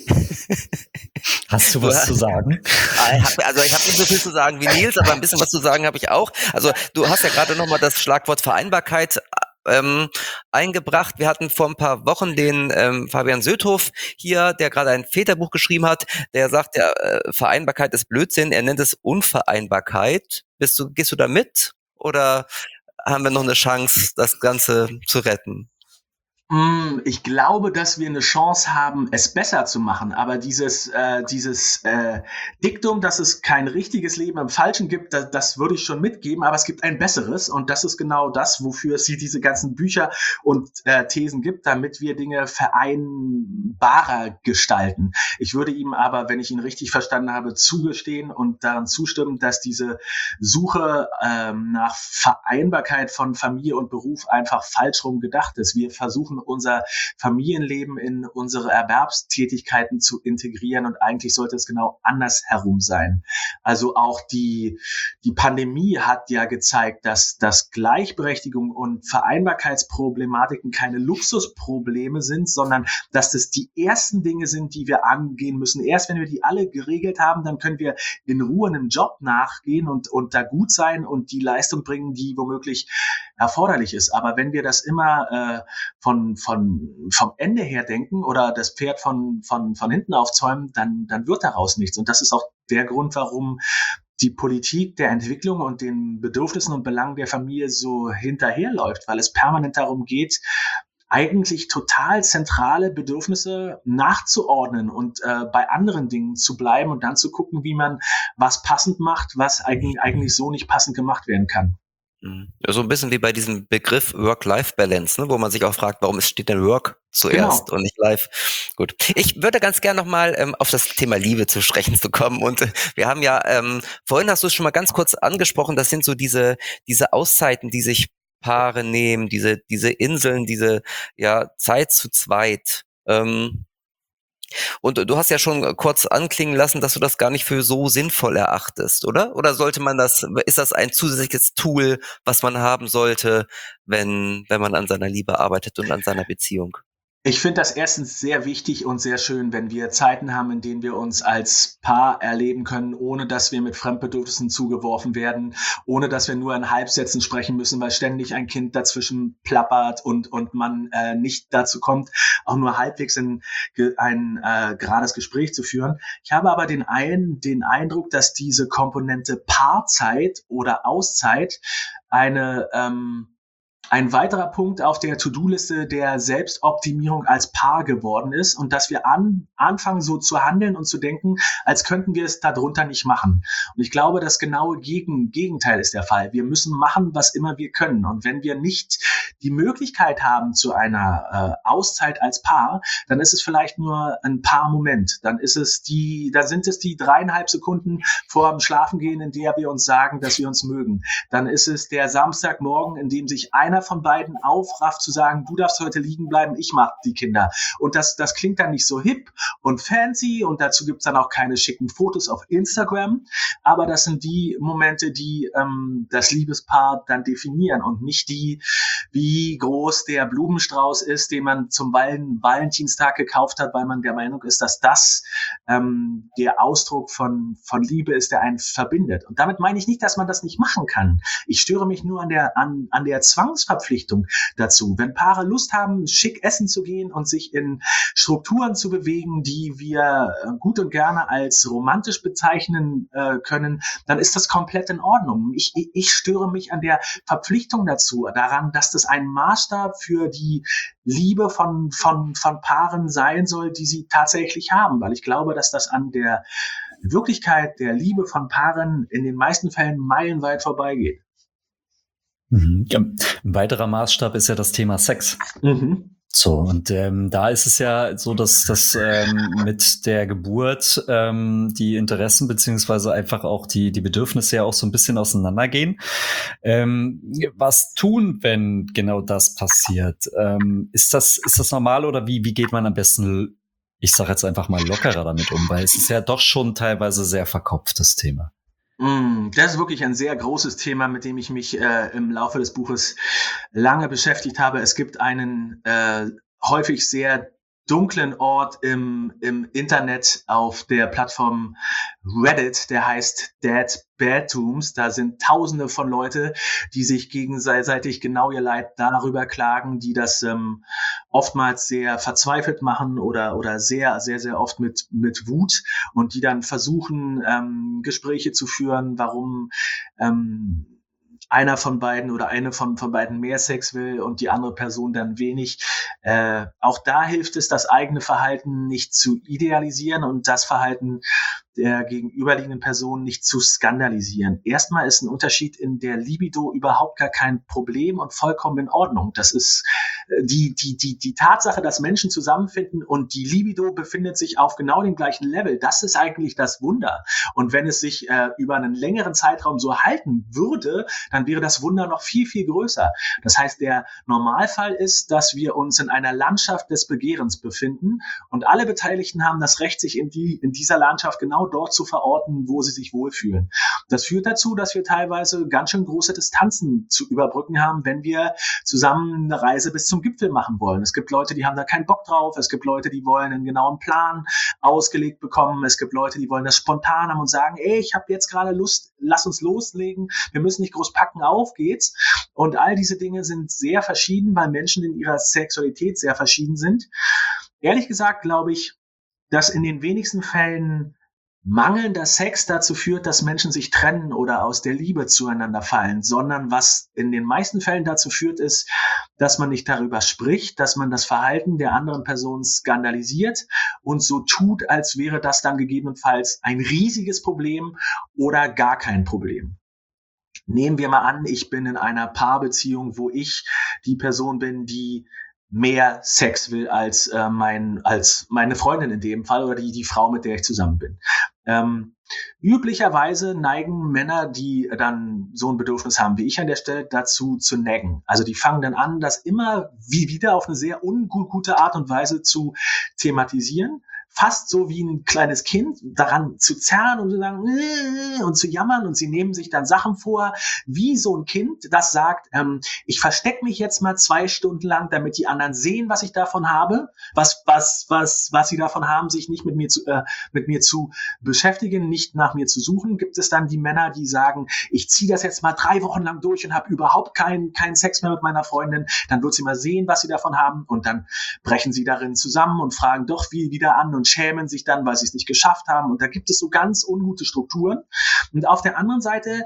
Hast du was Du- zu sagen? Also ich habe nicht so viel zu sagen wie Nils, aber ein bisschen was zu sagen habe ich auch. Also du hast ja gerade nochmal das Schlagwort Vereinbarkeit ähm, eingebracht. Wir hatten vor ein paar Wochen den ähm, Fabian Söthoff hier, der gerade ein Väterbuch geschrieben hat, der sagt, ja, äh, Vereinbarkeit ist Blödsinn, er nennt es Unvereinbarkeit. Bist du, gehst du da mit? Oder haben wir noch eine Chance, das Ganze zu retten? Ich glaube, dass wir eine Chance haben, es besser zu machen. Aber dieses, äh, dieses äh, Diktum, dass es kein richtiges Leben im Falschen gibt, das, das würde ich schon mitgeben. Aber es gibt ein besseres. Und das ist genau das, wofür es diese ganzen Bücher und äh, Thesen gibt, damit wir Dinge vereinbarer gestalten. Ich würde ihm aber, wenn ich ihn richtig verstanden habe, zugestehen und daran zustimmen, dass diese Suche ähm, nach Vereinbarkeit von Familie und Beruf einfach falsch rum gedacht ist. Wir versuchen unser Familienleben in unsere Erwerbstätigkeiten zu integrieren und eigentlich sollte es genau andersherum sein. Also auch die, die Pandemie hat ja gezeigt, dass, dass Gleichberechtigung und Vereinbarkeitsproblematiken keine Luxusprobleme sind, sondern dass das die ersten Dinge sind, die wir angehen müssen. Erst wenn wir die alle geregelt haben, dann können wir in Ruhe einem Job nachgehen und, und da gut sein und die Leistung bringen, die womöglich erforderlich ist. Aber wenn wir das immer äh, von, von, vom Ende her denken oder das Pferd von, von, von hinten aufzäumen, dann, dann wird daraus nichts. Und das ist auch der Grund, warum die Politik der Entwicklung und den Bedürfnissen und Belangen der Familie so hinterherläuft, weil es permanent darum geht, eigentlich total zentrale Bedürfnisse nachzuordnen und äh, bei anderen Dingen zu bleiben und dann zu gucken, wie man was passend macht, was eigentlich, eigentlich so nicht passend gemacht werden kann. Ja, so ein bisschen wie bei diesem Begriff Work-Life-Balance, ne, wo man sich auch fragt, warum steht denn Work zuerst Genau. und nicht Life? Gut. Ich würde ganz gerne nochmal ähm, auf das Thema Liebe zu sprechen zu kommen. Und äh, wir haben ja, ähm, vorhin hast du es schon mal ganz kurz angesprochen, das sind so diese, diese Auszeiten, die sich Paare nehmen, diese, diese Inseln, diese ja Zeit zu zweit. Ähm, Und du hast ja schon kurz anklingen lassen, dass du das gar nicht für so sinnvoll erachtest, oder? Oder sollte man das, ist das ein zusätzliches Tool, was man haben sollte, wenn, wenn man an seiner Liebe arbeitet und an seiner Beziehung? Ich finde das erstens sehr wichtig und sehr schön, wenn wir Zeiten haben, in denen wir uns als Paar erleben können, ohne dass wir mit Fremdbedürfnissen zugeworfen werden, ohne dass wir nur in Halbsätzen sprechen müssen, weil ständig ein Kind dazwischen plappert und, und man äh, nicht dazu kommt, auch nur halbwegs in, ein äh, gerades Gespräch zu führen. Ich habe aber den, einen, den Eindruck, dass diese Komponente Paarzeit oder Auszeit eine ähm, ein weiterer Punkt auf der To-Do-Liste der Selbstoptimierung als Paar geworden ist und dass wir an, anfangen so zu handeln und zu denken, als könnten wir es darunter nicht machen. Und ich glaube, das genaue Gegen, Gegenteil ist der Fall. Wir müssen machen, was immer wir können. Und wenn wir nicht die Möglichkeit haben zu einer äh, Auszeit als Paar, dann ist es vielleicht nur ein Paar-Moment. Dann ist es die, da sind es die dreieinhalb Sekunden vor dem Schlafengehen, in der wir uns sagen, dass wir uns mögen. Dann ist es der Samstagmorgen, in dem sich einer von beiden aufrafft zu sagen, du darfst heute liegen bleiben, ich mach die Kinder. Und das, das klingt dann nicht so hip und fancy und dazu gibt's dann auch keine schicken Fotos auf Instagram. Aber das sind die Momente, die ähm, das Liebespaar dann definieren und nicht die, wie groß der Blumenstrauß ist, den man zum Val- Valentinstag gekauft hat, weil man der Meinung ist, dass das ähm, der Ausdruck von, von Liebe ist, der einen verbindet. Und damit meine ich nicht, dass man das nicht machen kann. Ich störe mich nur an der, an, an der Zwangsverpflichtung dazu. Wenn Paare Lust haben, schick essen zu gehen und sich in Strukturen zu bewegen, die wir gut und gerne als romantisch bezeichnen äh, können, dann ist das komplett in Ordnung. Ich, ich, ich störe mich an der Verpflichtung dazu, daran, dass das ein Maßstab für die Liebe von, von, von Paaren sein soll, die sie tatsächlich haben, weil ich glaube, dass das an der Wirklichkeit der Liebe von Paaren in den meisten Fällen meilenweit vorbeigeht. Mhm. Ja, ein weiterer Maßstab ist ja das Thema Sex. Mhm. So, und ähm, da ist es ja so, dass dass ähm, mit der Geburt ähm, die Interessen beziehungsweise einfach auch die die Bedürfnisse ja auch so ein bisschen auseinandergehen. Ähm, was tun, wenn genau das passiert? Ähm, ist das ist das normal oder wie wie geht man am besten, ich sage jetzt einfach mal, lockerer damit um? Weil es ist ja doch schon teilweise sehr verkopft, das Thema. Das ist wirklich ein sehr großes Thema, mit dem ich mich äh, im Laufe des Buches lange beschäftigt habe. Es gibt einen äh, häufig sehr dunklen Ort im, im Internet auf der Plattform Reddit, der heißt Dead Bedrooms. Da sind Tausende von Leute, die sich gegenseitig genau ihr Leid darüber klagen, die das ähm, oftmals sehr verzweifelt machen oder oder sehr, sehr, sehr oft mit mit Wut und die dann versuchen, ähm, Gespräche zu führen, warum ähm, einer von beiden oder eine von, von beiden mehr Sex will und die andere Person dann wenig. Äh, auch da hilft es, das eigene Verhalten nicht zu idealisieren und das Verhalten der gegenüberliegenden Person nicht zu skandalisieren. Erstmal ist ein Unterschied in der Libido überhaupt gar kein Problem und vollkommen in Ordnung. Das ist die, die, die, die Tatsache, dass Menschen zusammenfinden und die Libido befindet sich auf genau dem gleichen Level. Das ist eigentlich das Wunder. Und wenn es sich äh, über einen längeren Zeitraum so halten würde, dann wäre das Wunder noch viel, viel größer. Das heißt, der Normalfall ist, dass wir uns in einer Landschaft des Begehrens befinden und alle Beteiligten haben das Recht, sich in, die, in dieser Landschaft genau dort zu verorten, wo sie sich wohlfühlen. Das führt dazu, dass wir teilweise ganz schön große Distanzen zu überbrücken haben, wenn wir zusammen eine Reise bis zum Gipfel machen wollen. Es gibt Leute, die haben da keinen Bock drauf. Es gibt Leute, die wollen einen genauen Plan ausgelegt bekommen. Es gibt Leute, die wollen das spontan haben und sagen, ey, ich habe jetzt gerade Lust, lass uns loslegen. Wir müssen nicht groß packen, auf geht's. Und all diese Dinge sind sehr verschieden, weil Menschen in ihrer Sexualität sehr verschieden sind. Ehrlich gesagt glaube ich, dass in den wenigsten Fällen mangelnder Sex dazu führt, dass Menschen sich trennen oder aus der Liebe zueinander fallen, sondern was in den meisten Fällen dazu führt, ist, dass man nicht darüber spricht, dass man das Verhalten der anderen Person skandalisiert und so tut, als wäre das dann gegebenenfalls ein riesiges Problem oder gar kein Problem. Nehmen wir mal an, ich bin in einer Paarbeziehung, wo ich die Person bin, die mehr Sex will als äh, mein als meine Freundin in dem Fall oder die die Frau, mit der ich zusammen bin. Ähm, üblicherweise neigen Männer, die dann so ein Bedürfnis haben wie ich an der Stelle, dazu zu naggen. Also die fangen dann an, das immer wie wieder auf eine sehr ungute Art und Weise zu thematisieren. Fast so wie ein kleines Kind daran zu zerren und zu sagen äh, und zu jammern und sie nehmen sich dann Sachen vor, wie so ein Kind, das sagt, ähm, ich verstecke mich jetzt mal zwei Stunden lang, damit die anderen sehen, was ich davon habe, was was was was sie davon haben, sich nicht mit mir zu äh, mit mir zu beschäftigen, nicht nach mir zu suchen. Gibt es dann die Männer, die sagen, ich ziehe das jetzt mal drei Wochen lang durch und habe überhaupt keinen keinen Sex mehr mit meiner Freundin, dann wird sie mal sehen, was sie davon haben und dann brechen sie darin zusammen und fragen doch wie wieder an und schämen sich dann, weil sie es nicht geschafft haben. Und da gibt es so ganz ungute Strukturen. Und auf der anderen Seite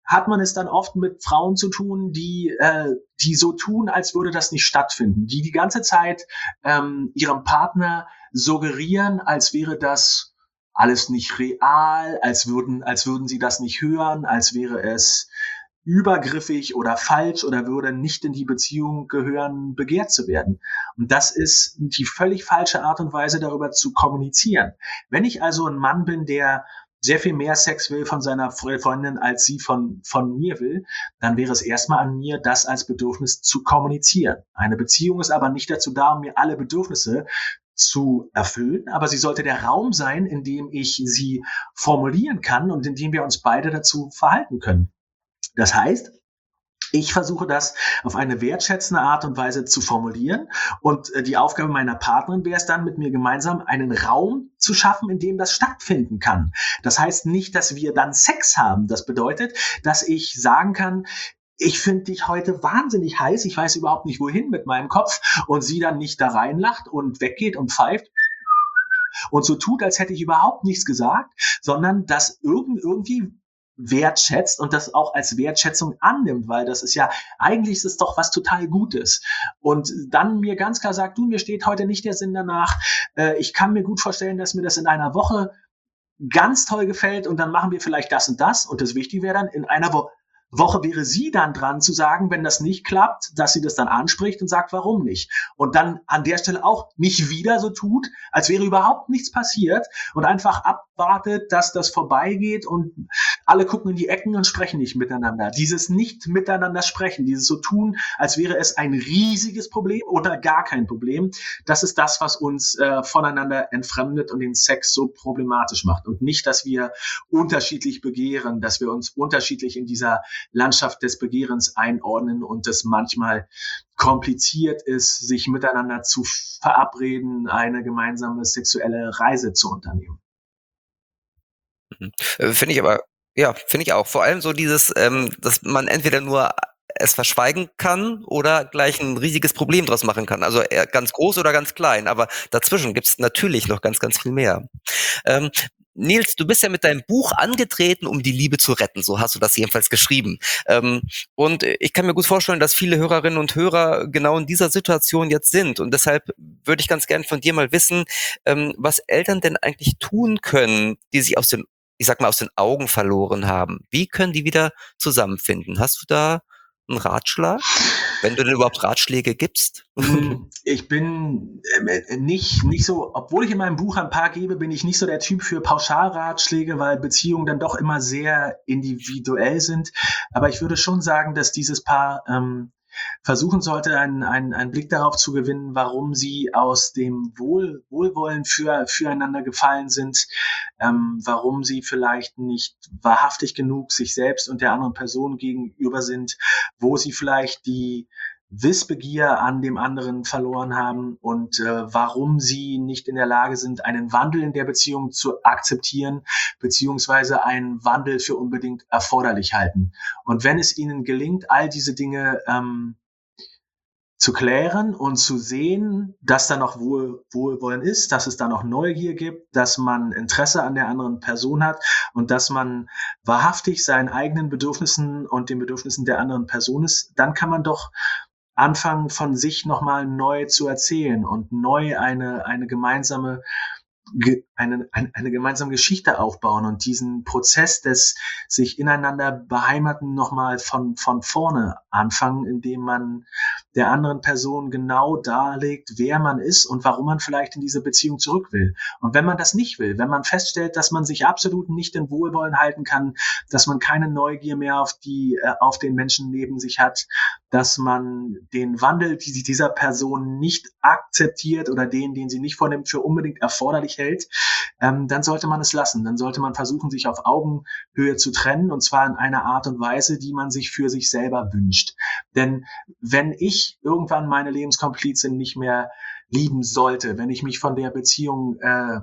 hat man es dann oft mit Frauen zu tun, die, äh, die so tun, als würde das nicht stattfinden, die die ganze Zeit ähm, ihrem Partner suggerieren, als wäre das alles nicht real, als würden, als würden sie das nicht hören, als wäre es übergriffig oder falsch oder würde nicht in die Beziehung gehören, begehrt zu werden. Und das ist die völlig falsche Art und Weise, darüber zu kommunizieren. Wenn ich also ein Mann bin, der sehr viel mehr Sex will von seiner Freundin, als sie von, von mir will, dann wäre es erstmal an mir, das als Bedürfnis zu kommunizieren. Eine Beziehung ist aber nicht dazu da, um mir alle Bedürfnisse zu erfüllen, aber sie sollte der Raum sein, in dem ich sie formulieren kann und in dem wir uns beide dazu verhalten können. Das heißt, ich versuche das auf eine wertschätzende Art und Weise zu formulieren und äh, die Aufgabe meiner Partnerin wäre es dann, mit mir gemeinsam einen Raum zu schaffen, in dem das stattfinden kann. Das heißt nicht, dass wir dann Sex haben. Das bedeutet, dass ich sagen kann, ich finde dich heute wahnsinnig heiß, ich weiß überhaupt nicht wohin mit meinem Kopf und sie dann nicht da reinlacht und weggeht und pfeift und so tut, als hätte ich überhaupt nichts gesagt, sondern dass irgend, irgendwie wertschätzt und das auch als Wertschätzung annimmt, weil das ist ja, eigentlich ist es doch was total Gutes. Und dann mir ganz klar sagt, du, mir steht heute nicht der Sinn danach, äh, ich kann mir gut vorstellen, dass mir das in einer Woche ganz toll gefällt und dann machen wir vielleicht das und das und das Wichtige wäre dann, in einer Woche Woche wäre sie dann dran zu sagen, wenn das nicht klappt, dass sie das dann anspricht und sagt, warum nicht. Und dann an der Stelle auch nicht wieder so tut, als wäre überhaupt nichts passiert und einfach abwartet, dass das vorbeigeht und alle gucken in die Ecken und sprechen nicht miteinander. Dieses nicht miteinander sprechen, dieses so tun, als wäre es ein riesiges Problem oder gar kein Problem, das ist das, was uns äh, voneinander entfremdet und den Sex so problematisch macht. Und nicht, dass wir unterschiedlich begehren, dass wir uns unterschiedlich in dieser Landschaft des Begehrens einordnen und es manchmal kompliziert ist, sich miteinander zu verabreden, eine gemeinsame sexuelle Reise zu unternehmen. Mhm. Finde ich aber, ja, finde ich auch. Vor allem so dieses, ähm, dass man entweder nur es verschweigen kann oder gleich ein riesiges Problem draus machen kann. Also eher ganz groß oder ganz klein, aber dazwischen gibt es natürlich noch ganz, ganz viel mehr. Ähm, Nils, du bist ja mit deinem Buch angetreten, um die Liebe zu retten. So hast du das jedenfalls geschrieben. Ähm, und ich kann mir gut vorstellen, dass viele Hörerinnen und Hörer genau in dieser Situation jetzt sind. Und deshalb würde ich ganz gern von dir mal wissen, ähm, was Eltern denn eigentlich tun können, die sich aus den, ich sag mal, aus den Augen verloren haben. Wie können die wieder zusammenfinden? Hast du da einen Ratschlag? Wenn du denn überhaupt Ratschläge gibst? Ich bin äh, nicht, nicht so, obwohl ich in meinem Buch ein paar gebe, bin ich nicht so der Typ für Pauschalratschläge, weil Beziehungen dann doch immer sehr individuell sind. Aber ich würde schon sagen, dass dieses Paar ähm, versuchen sollte, einen, einen, einen Blick darauf zu gewinnen, warum sie aus dem Wohl, Wohlwollen für, füreinander gefallen sind, ähm, warum sie vielleicht nicht wahrhaftig genug sich selbst und der anderen Person gegenüber sind, wo sie vielleicht die Wissbegier an dem anderen verloren haben und äh, warum sie nicht in der Lage sind, einen Wandel in der Beziehung zu akzeptieren, beziehungsweise einen Wandel für unbedingt erforderlich halten. Und wenn es ihnen gelingt, all diese Dinge ähm, zu klären und zu sehen, dass da noch Wohl, Wohlwollen ist, dass es da noch Neugier gibt, dass man Interesse an der anderen Person hat und dass man wahrhaftig seinen eigenen Bedürfnissen und den Bedürfnissen der anderen Person ist, dann kann man doch anfangen, von sich nochmal neu zu erzählen und neu eine, eine gemeinsame Eine, eine, eine gemeinsame Geschichte aufbauen und diesen Prozess des sich ineinander beheimaten nochmal von, von vorne anfangen, indem man der anderen Person genau darlegt, wer man ist und warum man vielleicht in diese Beziehung zurück will. Und wenn man das nicht will, wenn man feststellt, dass man sich absolut nicht in Wohlwollen halten kann, dass man keine Neugier mehr auf die, äh, auf den Menschen neben sich hat, dass man den Wandel dieser Person nicht akzeptiert oder den, den sie nicht vornimmt, für unbedingt erforderlich hält, ähm, dann sollte man es lassen. Dann sollte man versuchen, sich auf Augenhöhe zu trennen, und zwar in einer Art und Weise, die man sich für sich selber wünscht. Denn wenn ich irgendwann meine Lebenskomplizin nicht mehr lieben sollte, wenn ich mich von der Beziehung äh,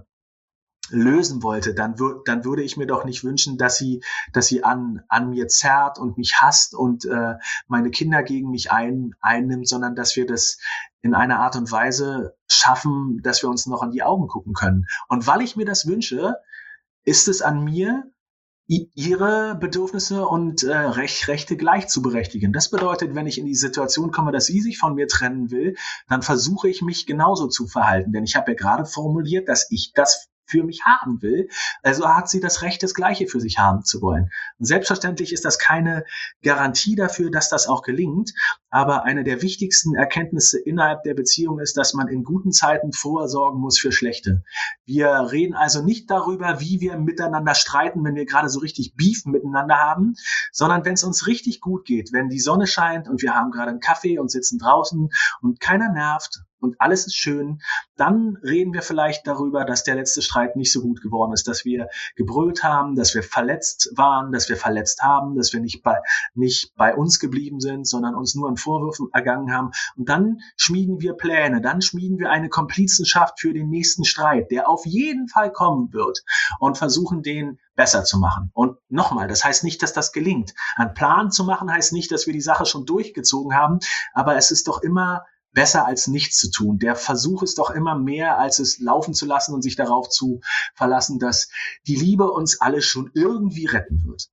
lösen wollte, dann, wür- dann würde ich mir doch nicht wünschen, dass sie, dass sie an, an mir zerrt und mich hasst und äh, meine Kinder gegen mich ein, einnimmt, sondern dass wir das in einer Art und Weise schaffen, dass wir uns noch an die Augen gucken können. Und weil ich mir das wünsche, ist es an mir, ihre Bedürfnisse und äh, Rech Rechte gleich zu berechtigen. Das bedeutet, wenn ich in die Situation komme, dass sie sich von mir trennen will, dann versuche ich mich genauso zu verhalten. Denn ich habe ja gerade formuliert, dass ich das für mich haben will. Also hat sie das Recht, das Gleiche für sich haben zu wollen. Und selbstverständlich ist das keine Garantie dafür, dass das auch gelingt. Aber eine der wichtigsten Erkenntnisse innerhalb der Beziehung ist, dass man in guten Zeiten vorsorgen muss für schlechte. Wir reden also nicht darüber, wie wir miteinander streiten, wenn wir gerade so richtig Beef miteinander haben, sondern wenn es uns richtig gut geht, wenn die Sonne scheint und wir haben gerade einen Kaffee und sitzen draußen und keiner nervt und alles ist schön, dann reden wir vielleicht darüber, dass der letzte Streit nicht so gut geworden ist, dass wir gebrüllt haben, dass wir verletzt waren, dass wir verletzt haben, dass wir nicht bei, nicht bei uns geblieben sind, sondern uns nur an Vorwürfen ergangen haben. Und dann schmieden wir Pläne, dann schmieden wir eine Komplizenschaft für den nächsten Streit, der auf jeden Fall kommen wird, und versuchen, den besser zu machen. Und nochmal, das heißt nicht, dass das gelingt. Ein Plan zu machen heißt nicht, dass wir die Sache schon durchgezogen haben, aber es ist doch immer besser als nichts zu tun. Der Versuch ist doch immer mehr, als es laufen zu lassen und sich darauf zu verlassen, dass die Liebe uns alle schon irgendwie retten wird.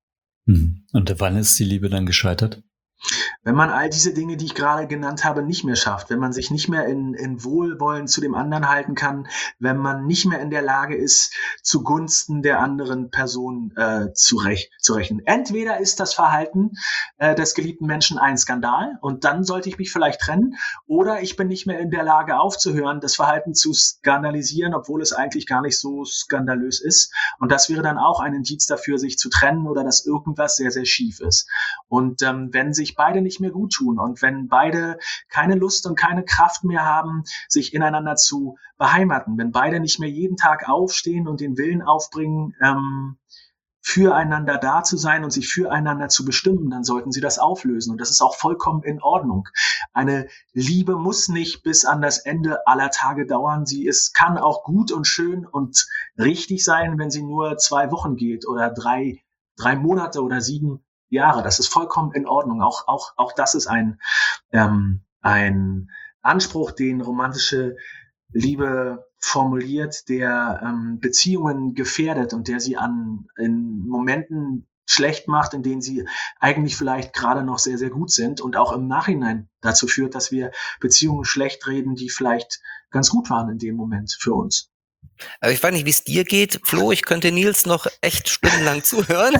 Und wann ist die Liebe dann gescheitert? Wenn man all diese Dinge, die ich gerade genannt habe, nicht mehr schafft, wenn man sich nicht mehr in, in Wohlwollen zu dem anderen halten kann, wenn man nicht mehr in der Lage ist, zugunsten der anderen Person äh, zu, rech- zu rechnen. Entweder ist das Verhalten äh, des geliebten Menschen ein Skandal und dann sollte ich mich vielleicht trennen, oder ich bin nicht mehr in der Lage aufzuhören, das Verhalten zu skandalisieren, obwohl es eigentlich gar nicht so skandalös ist. Und das wäre dann auch ein Indiz dafür, sich zu trennen oder dass irgendwas sehr, sehr schief ist. Und ähm, wenn sich beide nicht mehr gut tun und wenn beide keine Lust und keine Kraft mehr haben, sich ineinander zu beheimaten, wenn beide nicht mehr jeden Tag aufstehen und den Willen aufbringen, ähm, füreinander da zu sein und sich füreinander zu bestimmen, dann sollten sie das auflösen. Und das ist auch vollkommen in Ordnung. Eine Liebe muss nicht bis an das Ende aller Tage dauern. Sie ist, kann auch gut und schön und richtig sein, wenn sie nur zwei Wochen geht oder drei, drei Monate oder sieben Jahre. Das ist vollkommen in Ordnung. Auch, auch, auch das ist ein, ähm, ein Anspruch, den romantische Liebe formuliert, der ähm, Beziehungen gefährdet und der sie an in Momenten schlecht macht, in denen sie eigentlich vielleicht gerade noch sehr, sehr gut sind und auch im Nachhinein dazu führt, dass wir Beziehungen schlecht reden, die vielleicht ganz gut waren in dem Moment für uns. Also ich weiß nicht, wie es dir geht, Flo. Ich könnte Nils noch echt stundenlang zuhören.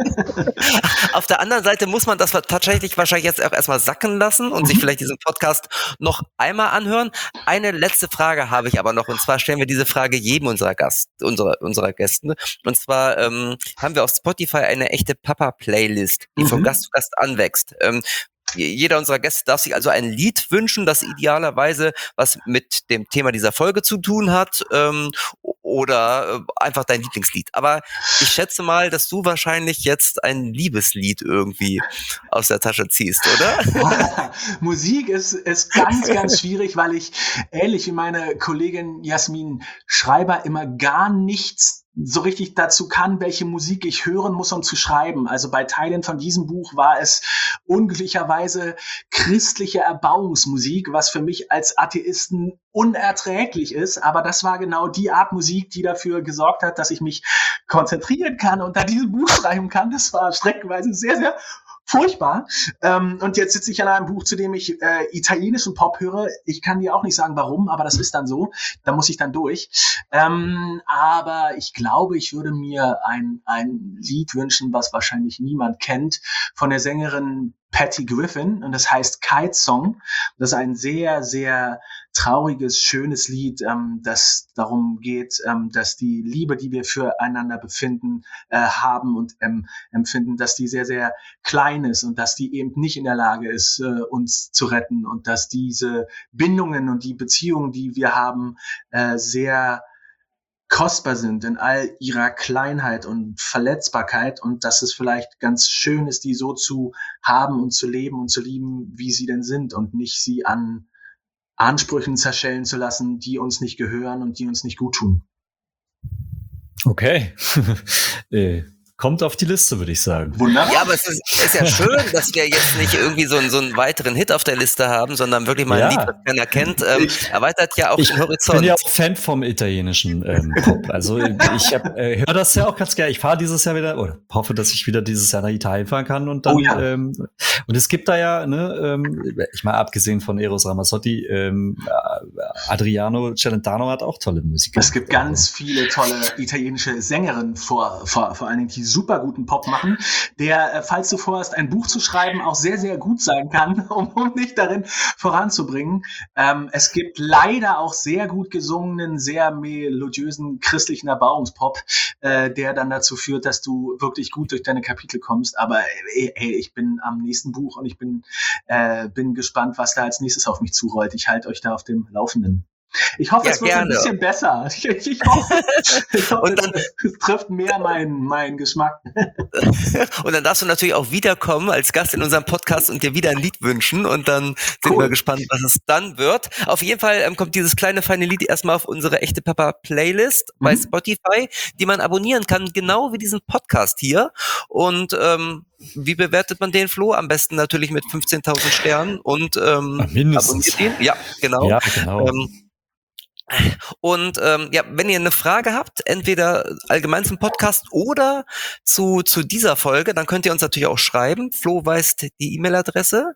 Auf der anderen Seite muss man das tatsächlich wahrscheinlich jetzt auch erstmal sacken lassen und sich vielleicht diesen Podcast noch einmal anhören. Eine letzte Frage habe ich aber noch, und zwar stellen wir diese Frage jedem unserer Gast, unserer, unserer Gästen. Und zwar ähm, haben wir auf Spotify eine echte Papa-Playlist, die mhm. von Gast zu Gast anwächst. Ähm, Jeder unserer Gäste darf sich also ein Lied wünschen, das idealerweise was mit dem Thema dieser Folge zu tun hat, ähm, oder äh, einfach dein Lieblingslied. Aber ich schätze mal, dass du wahrscheinlich jetzt ein Liebeslied irgendwie aus der Tasche ziehst, oder? Musik ist, ist ganz, ganz schwierig, weil ich ähnlich wie meine Kollegin Jasmin Schreiber immer gar nichts so richtig dazu kann, welche Musik ich hören muss, um zu schreiben. Also bei Teilen von diesem Buch war es unglücklicherweise christliche Erbauungsmusik, was für mich als Atheisten unerträglich ist. Aber das war genau die Art Musik, die dafür gesorgt hat, dass ich mich konzentrieren kann und da dieses Buch schreiben kann. Das war streckenweise sehr, sehr furchtbar. Ähm, und jetzt sitze ich an einem Buch, zu dem ich äh, italienischen Pop höre. Ich kann dir auch nicht sagen, warum, aber das ist dann so. Da muss ich dann durch. Ähm, aber ich glaube, ich würde mir ein, ein Lied wünschen, was wahrscheinlich niemand kennt, von der Sängerin Patty Griffin, und das heißt Kite Song. Das ist ein sehr, sehr trauriges, schönes Lied, ähm, das darum geht, ähm, dass die Liebe, die wir füreinander befinden, äh, haben und ähm, empfinden, dass die sehr, sehr klein ist und dass die eben nicht in der Lage ist, äh, uns zu retten, und dass diese Bindungen und die Beziehungen, die wir haben, äh, sehr kostbar sind in all ihrer Kleinheit und Verletzbarkeit, und dass es vielleicht ganz schön ist, die so zu haben und zu leben und zu lieben, wie sie denn sind, und nicht sie an Ansprüchen zerschellen zu lassen, die uns nicht gehören und die uns nicht gut tun. Okay. äh, kommt auf die Liste, würde ich sagen. Wunderbar. Ja, aber es ist, ist ja schön, dass wir jetzt nicht irgendwie so, einen- so einen weiteren Hit auf der Liste haben, sondern wirklich mal ein Ja. Lied, das keiner kennt. Ähm, erweitert ja auch Ich den bin Horizont. ja auch Fan vom italienischen ähm, Pop. Also ich hab, äh, höre das ja auch ganz gerne. Ich fahre dieses Jahr wieder, oder hoffe, dass ich wieder dieses Jahr nach Italien fahren kann. Und dann, Oh ja. ähm, und es gibt da ja, ne, ähm, ich mal abgesehen von Eros Ramazzotti, ähm, Adriano Celentano hat auch tolle Musik. Es gibt ganz viele tolle italienische Sängerinnen, vor, vor, vor allen Dingen, die super guten Pop machen, der, äh, falls du vorhast, ein Buch zu schreiben, auch sehr, sehr gut sein kann, um, um dich darin voranzubringen. Ähm, es gibt leider auch sehr gut gesungenen, sehr melodiösen christlichen Erbauungspop, äh, der dann dazu führt, dass du wirklich gut durch deine Kapitel kommst. Aber ey, ey, ich bin am nächsten Buch und ich bin, äh, bin gespannt, was da als nächstes auf mich zurollt. Ich halte euch da auf dem Laufenden. Ich hoffe, Ja, es wird gerne. ein bisschen besser. Ich, ich hoffe, ich hoffe Und dann- es, es trifft mehr meinen meinen Geschmack. Und dann darfst du natürlich auch wiederkommen als Gast in unserem Podcast und dir wieder ein Lied wünschen. Und dann sind Cool. wir gespannt, was es dann wird. Auf jeden Fall ähm, kommt dieses kleine feine Lied erstmal auf unsere Echte Papa Playlist bei Mhm. Spotify, die man abonnieren kann, genau wie diesen Podcast hier. Und ähm, wie bewertet man den, Flo? Am besten natürlich mit fünfzehntausend Sternen und ähm, Ah, mindestens. abonniert ihn. Ja, genau. Ja, genau. Ähm, Und ähm, ja, wenn ihr eine Frage habt, entweder allgemein zum Podcast oder zu, zu dieser Folge, dann könnt ihr uns natürlich auch schreiben. Flo weiß die E-Mail-Adresse.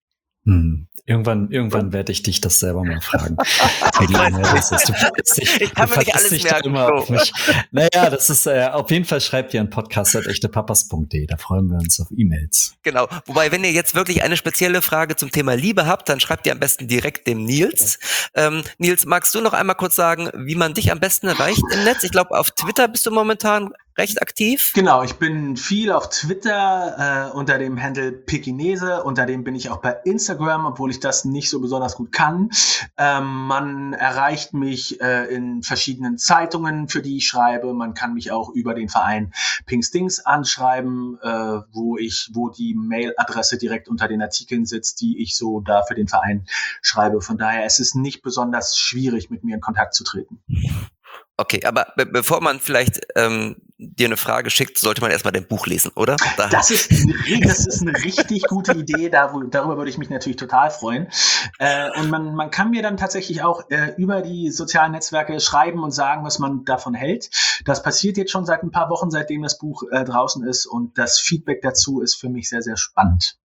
Hm. Irgendwann, irgendwann werde ich dich das selber mal fragen. Wie die E-Mail-Adresse ist. Du verlässt dich, Ich kann du mir nicht verlässt alles dich da merken, immer Flo. auf mich. Naja, das ist, äh, auf jeden Fall schreibt ihr an podcast at echtepapas punkt de. Da freuen wir uns auf E-Mails. Genau. Wobei, wenn ihr jetzt wirklich eine spezielle Frage zum Thema Liebe habt, dann schreibt ihr am besten direkt dem Nils. Ähm, Nils, magst du noch einmal kurz sagen, wie man dich am besten erreicht im Netz? Ich glaube, auf Twitter bist du momentan recht aktiv. Genau, ich bin viel auf Twitter äh, unter dem Handle Pekinese, unter dem bin ich auch bei Instagram, obwohl ich das nicht so besonders gut kann. Ähm, man erreicht mich äh, in verschiedenen Zeitungen, für die ich schreibe. Man kann mich auch über den Verein Pinkstings anschreiben, äh, wo ich, wo die Mailadresse direkt unter den Artikeln sitzt, die ich so da für den Verein schreibe. Von daher es ist es nicht besonders schwierig, mit mir in Kontakt zu treten. Okay, aber be bevor man vielleicht ähm, dir eine Frage schickt, sollte man erstmal dein Buch lesen, oder? Da Das ist, eine, das ist eine richtig gute Idee, da, darüber würde ich mich natürlich total freuen. Äh, und man, man kann mir dann tatsächlich auch äh, über die sozialen Netzwerke schreiben und sagen, was man davon hält. Das passiert jetzt schon seit ein paar Wochen, seitdem das Buch äh, draußen ist, und das Feedback dazu ist für mich sehr, sehr spannend.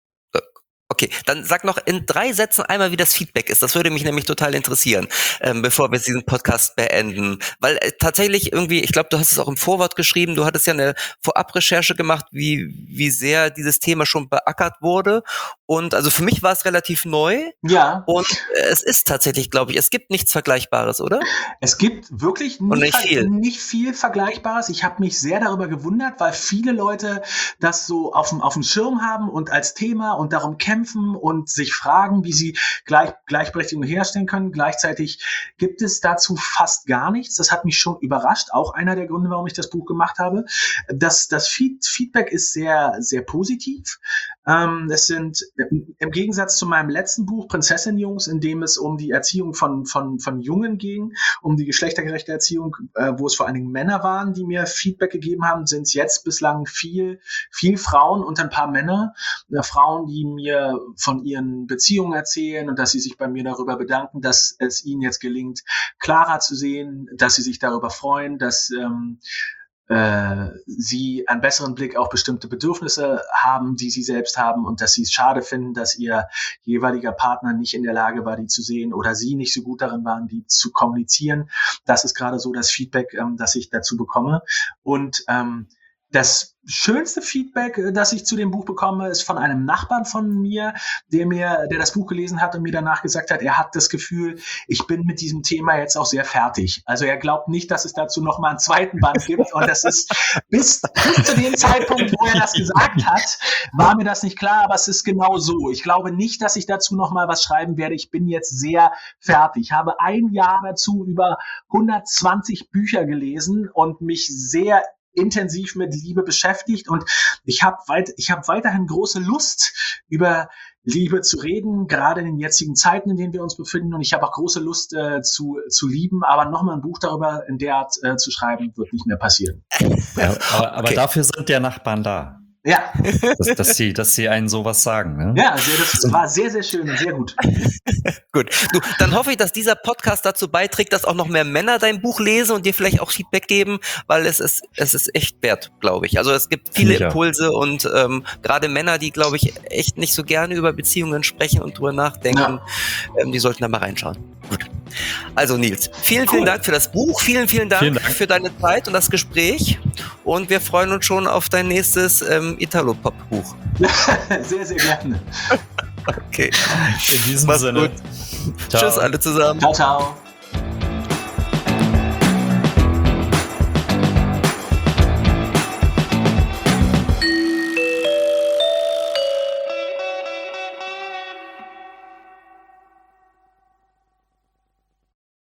Okay, dann sag noch in drei Sätzen einmal, wie das Feedback ist. Das würde mich nämlich total interessieren, ähm, bevor wir diesen Podcast beenden. Weil äh, tatsächlich irgendwie, ich glaube, du hast es auch im Vorwort geschrieben, du hattest ja eine Vorabrecherche gemacht, wie wie sehr dieses Thema schon beackert wurde. Und also für mich war es relativ neu. Ja. Und äh, es ist tatsächlich, glaube ich, es gibt nichts Vergleichbares, oder? Es gibt wirklich Und nicht, nicht viel. nicht viel Vergleichbares. Ich habe mich sehr darüber gewundert, weil viele Leute das so auf dem, auf dem Schirm haben und als Thema und darum kämpfen und sich fragen, wie sie Gleich, Gleichberechtigung herstellen können. Gleichzeitig gibt es dazu fast gar nichts. Das hat mich schon überrascht. Auch einer der Gründe, warum ich das Buch gemacht habe. Das, das Feed, Feedback ist sehr, sehr positiv. Ähm, es sind im Gegensatz zu meinem letzten Buch Prinzessin-Jungs, in dem es um die Erziehung von, von, von Jungen ging, um die geschlechtergerechte Erziehung, äh, wo es vor allen Dingen Männer waren, die mir Feedback gegeben haben, sind es jetzt bislang viel, viel Frauen und ein paar Männer. Äh, Frauen, die mir von ihren Beziehungen erzählen und dass sie sich bei mir darüber bedanken, dass es ihnen jetzt gelingt, klarer zu sehen, dass sie sich darüber freuen, dass ähm, äh, sie einen besseren Blick auf bestimmte Bedürfnisse haben, die sie selbst haben, und dass sie es schade finden, dass ihr jeweiliger Partner nicht in der Lage war, die zu sehen, oder sie nicht so gut darin waren, die zu kommunizieren. Das ist gerade so das Feedback, ähm, das ich dazu bekomme. Und ähm, das schönste Feedback, das ich zu dem Buch bekomme, ist von einem Nachbarn von mir, der mir, der das Buch gelesen hat und mir danach gesagt hat, er hat das Gefühl, ich bin mit diesem Thema jetzt auch sehr fertig. Also er glaubt nicht, dass es dazu noch mal einen zweiten Band gibt, und das ist bis, bis zu dem Zeitpunkt, wo er das gesagt hat, war mir das nicht klar, aber es ist genau so. Ich glaube nicht, dass ich dazu noch mal was schreiben werde. Ich bin jetzt sehr fertig. Ich habe ein Jahr dazu über hundertzwanzig Bücher gelesen und mich sehr intensiv mit Liebe beschäftigt und ich habe weit, ich habe weiterhin große Lust, über Liebe zu reden, gerade in den jetzigen Zeiten, in denen wir uns befinden. Und ich habe auch große Lust äh, zu, zu lieben, aber nochmal ein Buch darüber in der Art äh, zu schreiben, wird nicht mehr passieren. Ja, aber aber Okay. dafür sind ja Nachbarn da, Ja, dass, dass, sie, dass sie einen sowas sagen. Ne? ja, also das war sehr, sehr schön und sehr gut. Gut. Du, dann hoffe ich, dass dieser Podcast dazu beiträgt, dass auch noch mehr Männer dein Buch lesen und dir vielleicht auch Feedback geben, weil es ist, es ist echt wert, glaube ich. Also es gibt viele Finde ich auch. Impulse und ähm, gerade Männer, die, glaube ich, echt nicht so gerne über Beziehungen sprechen und drüber nachdenken, ähm, die sollten da mal reinschauen. Gut. Also Nils, vielen, vielen Cool. Dank für das Buch, vielen, vielen Dank, Vielen Dank. für deine Zeit und das Gespräch und wir freuen uns schon auf dein nächstes ähm, Italo-Pop-Buch. Sehr, sehr gerne. Okay. In diesem Mach's Sinne. gut. Ciao. Tschüss alle zusammen. Ciao, ciao.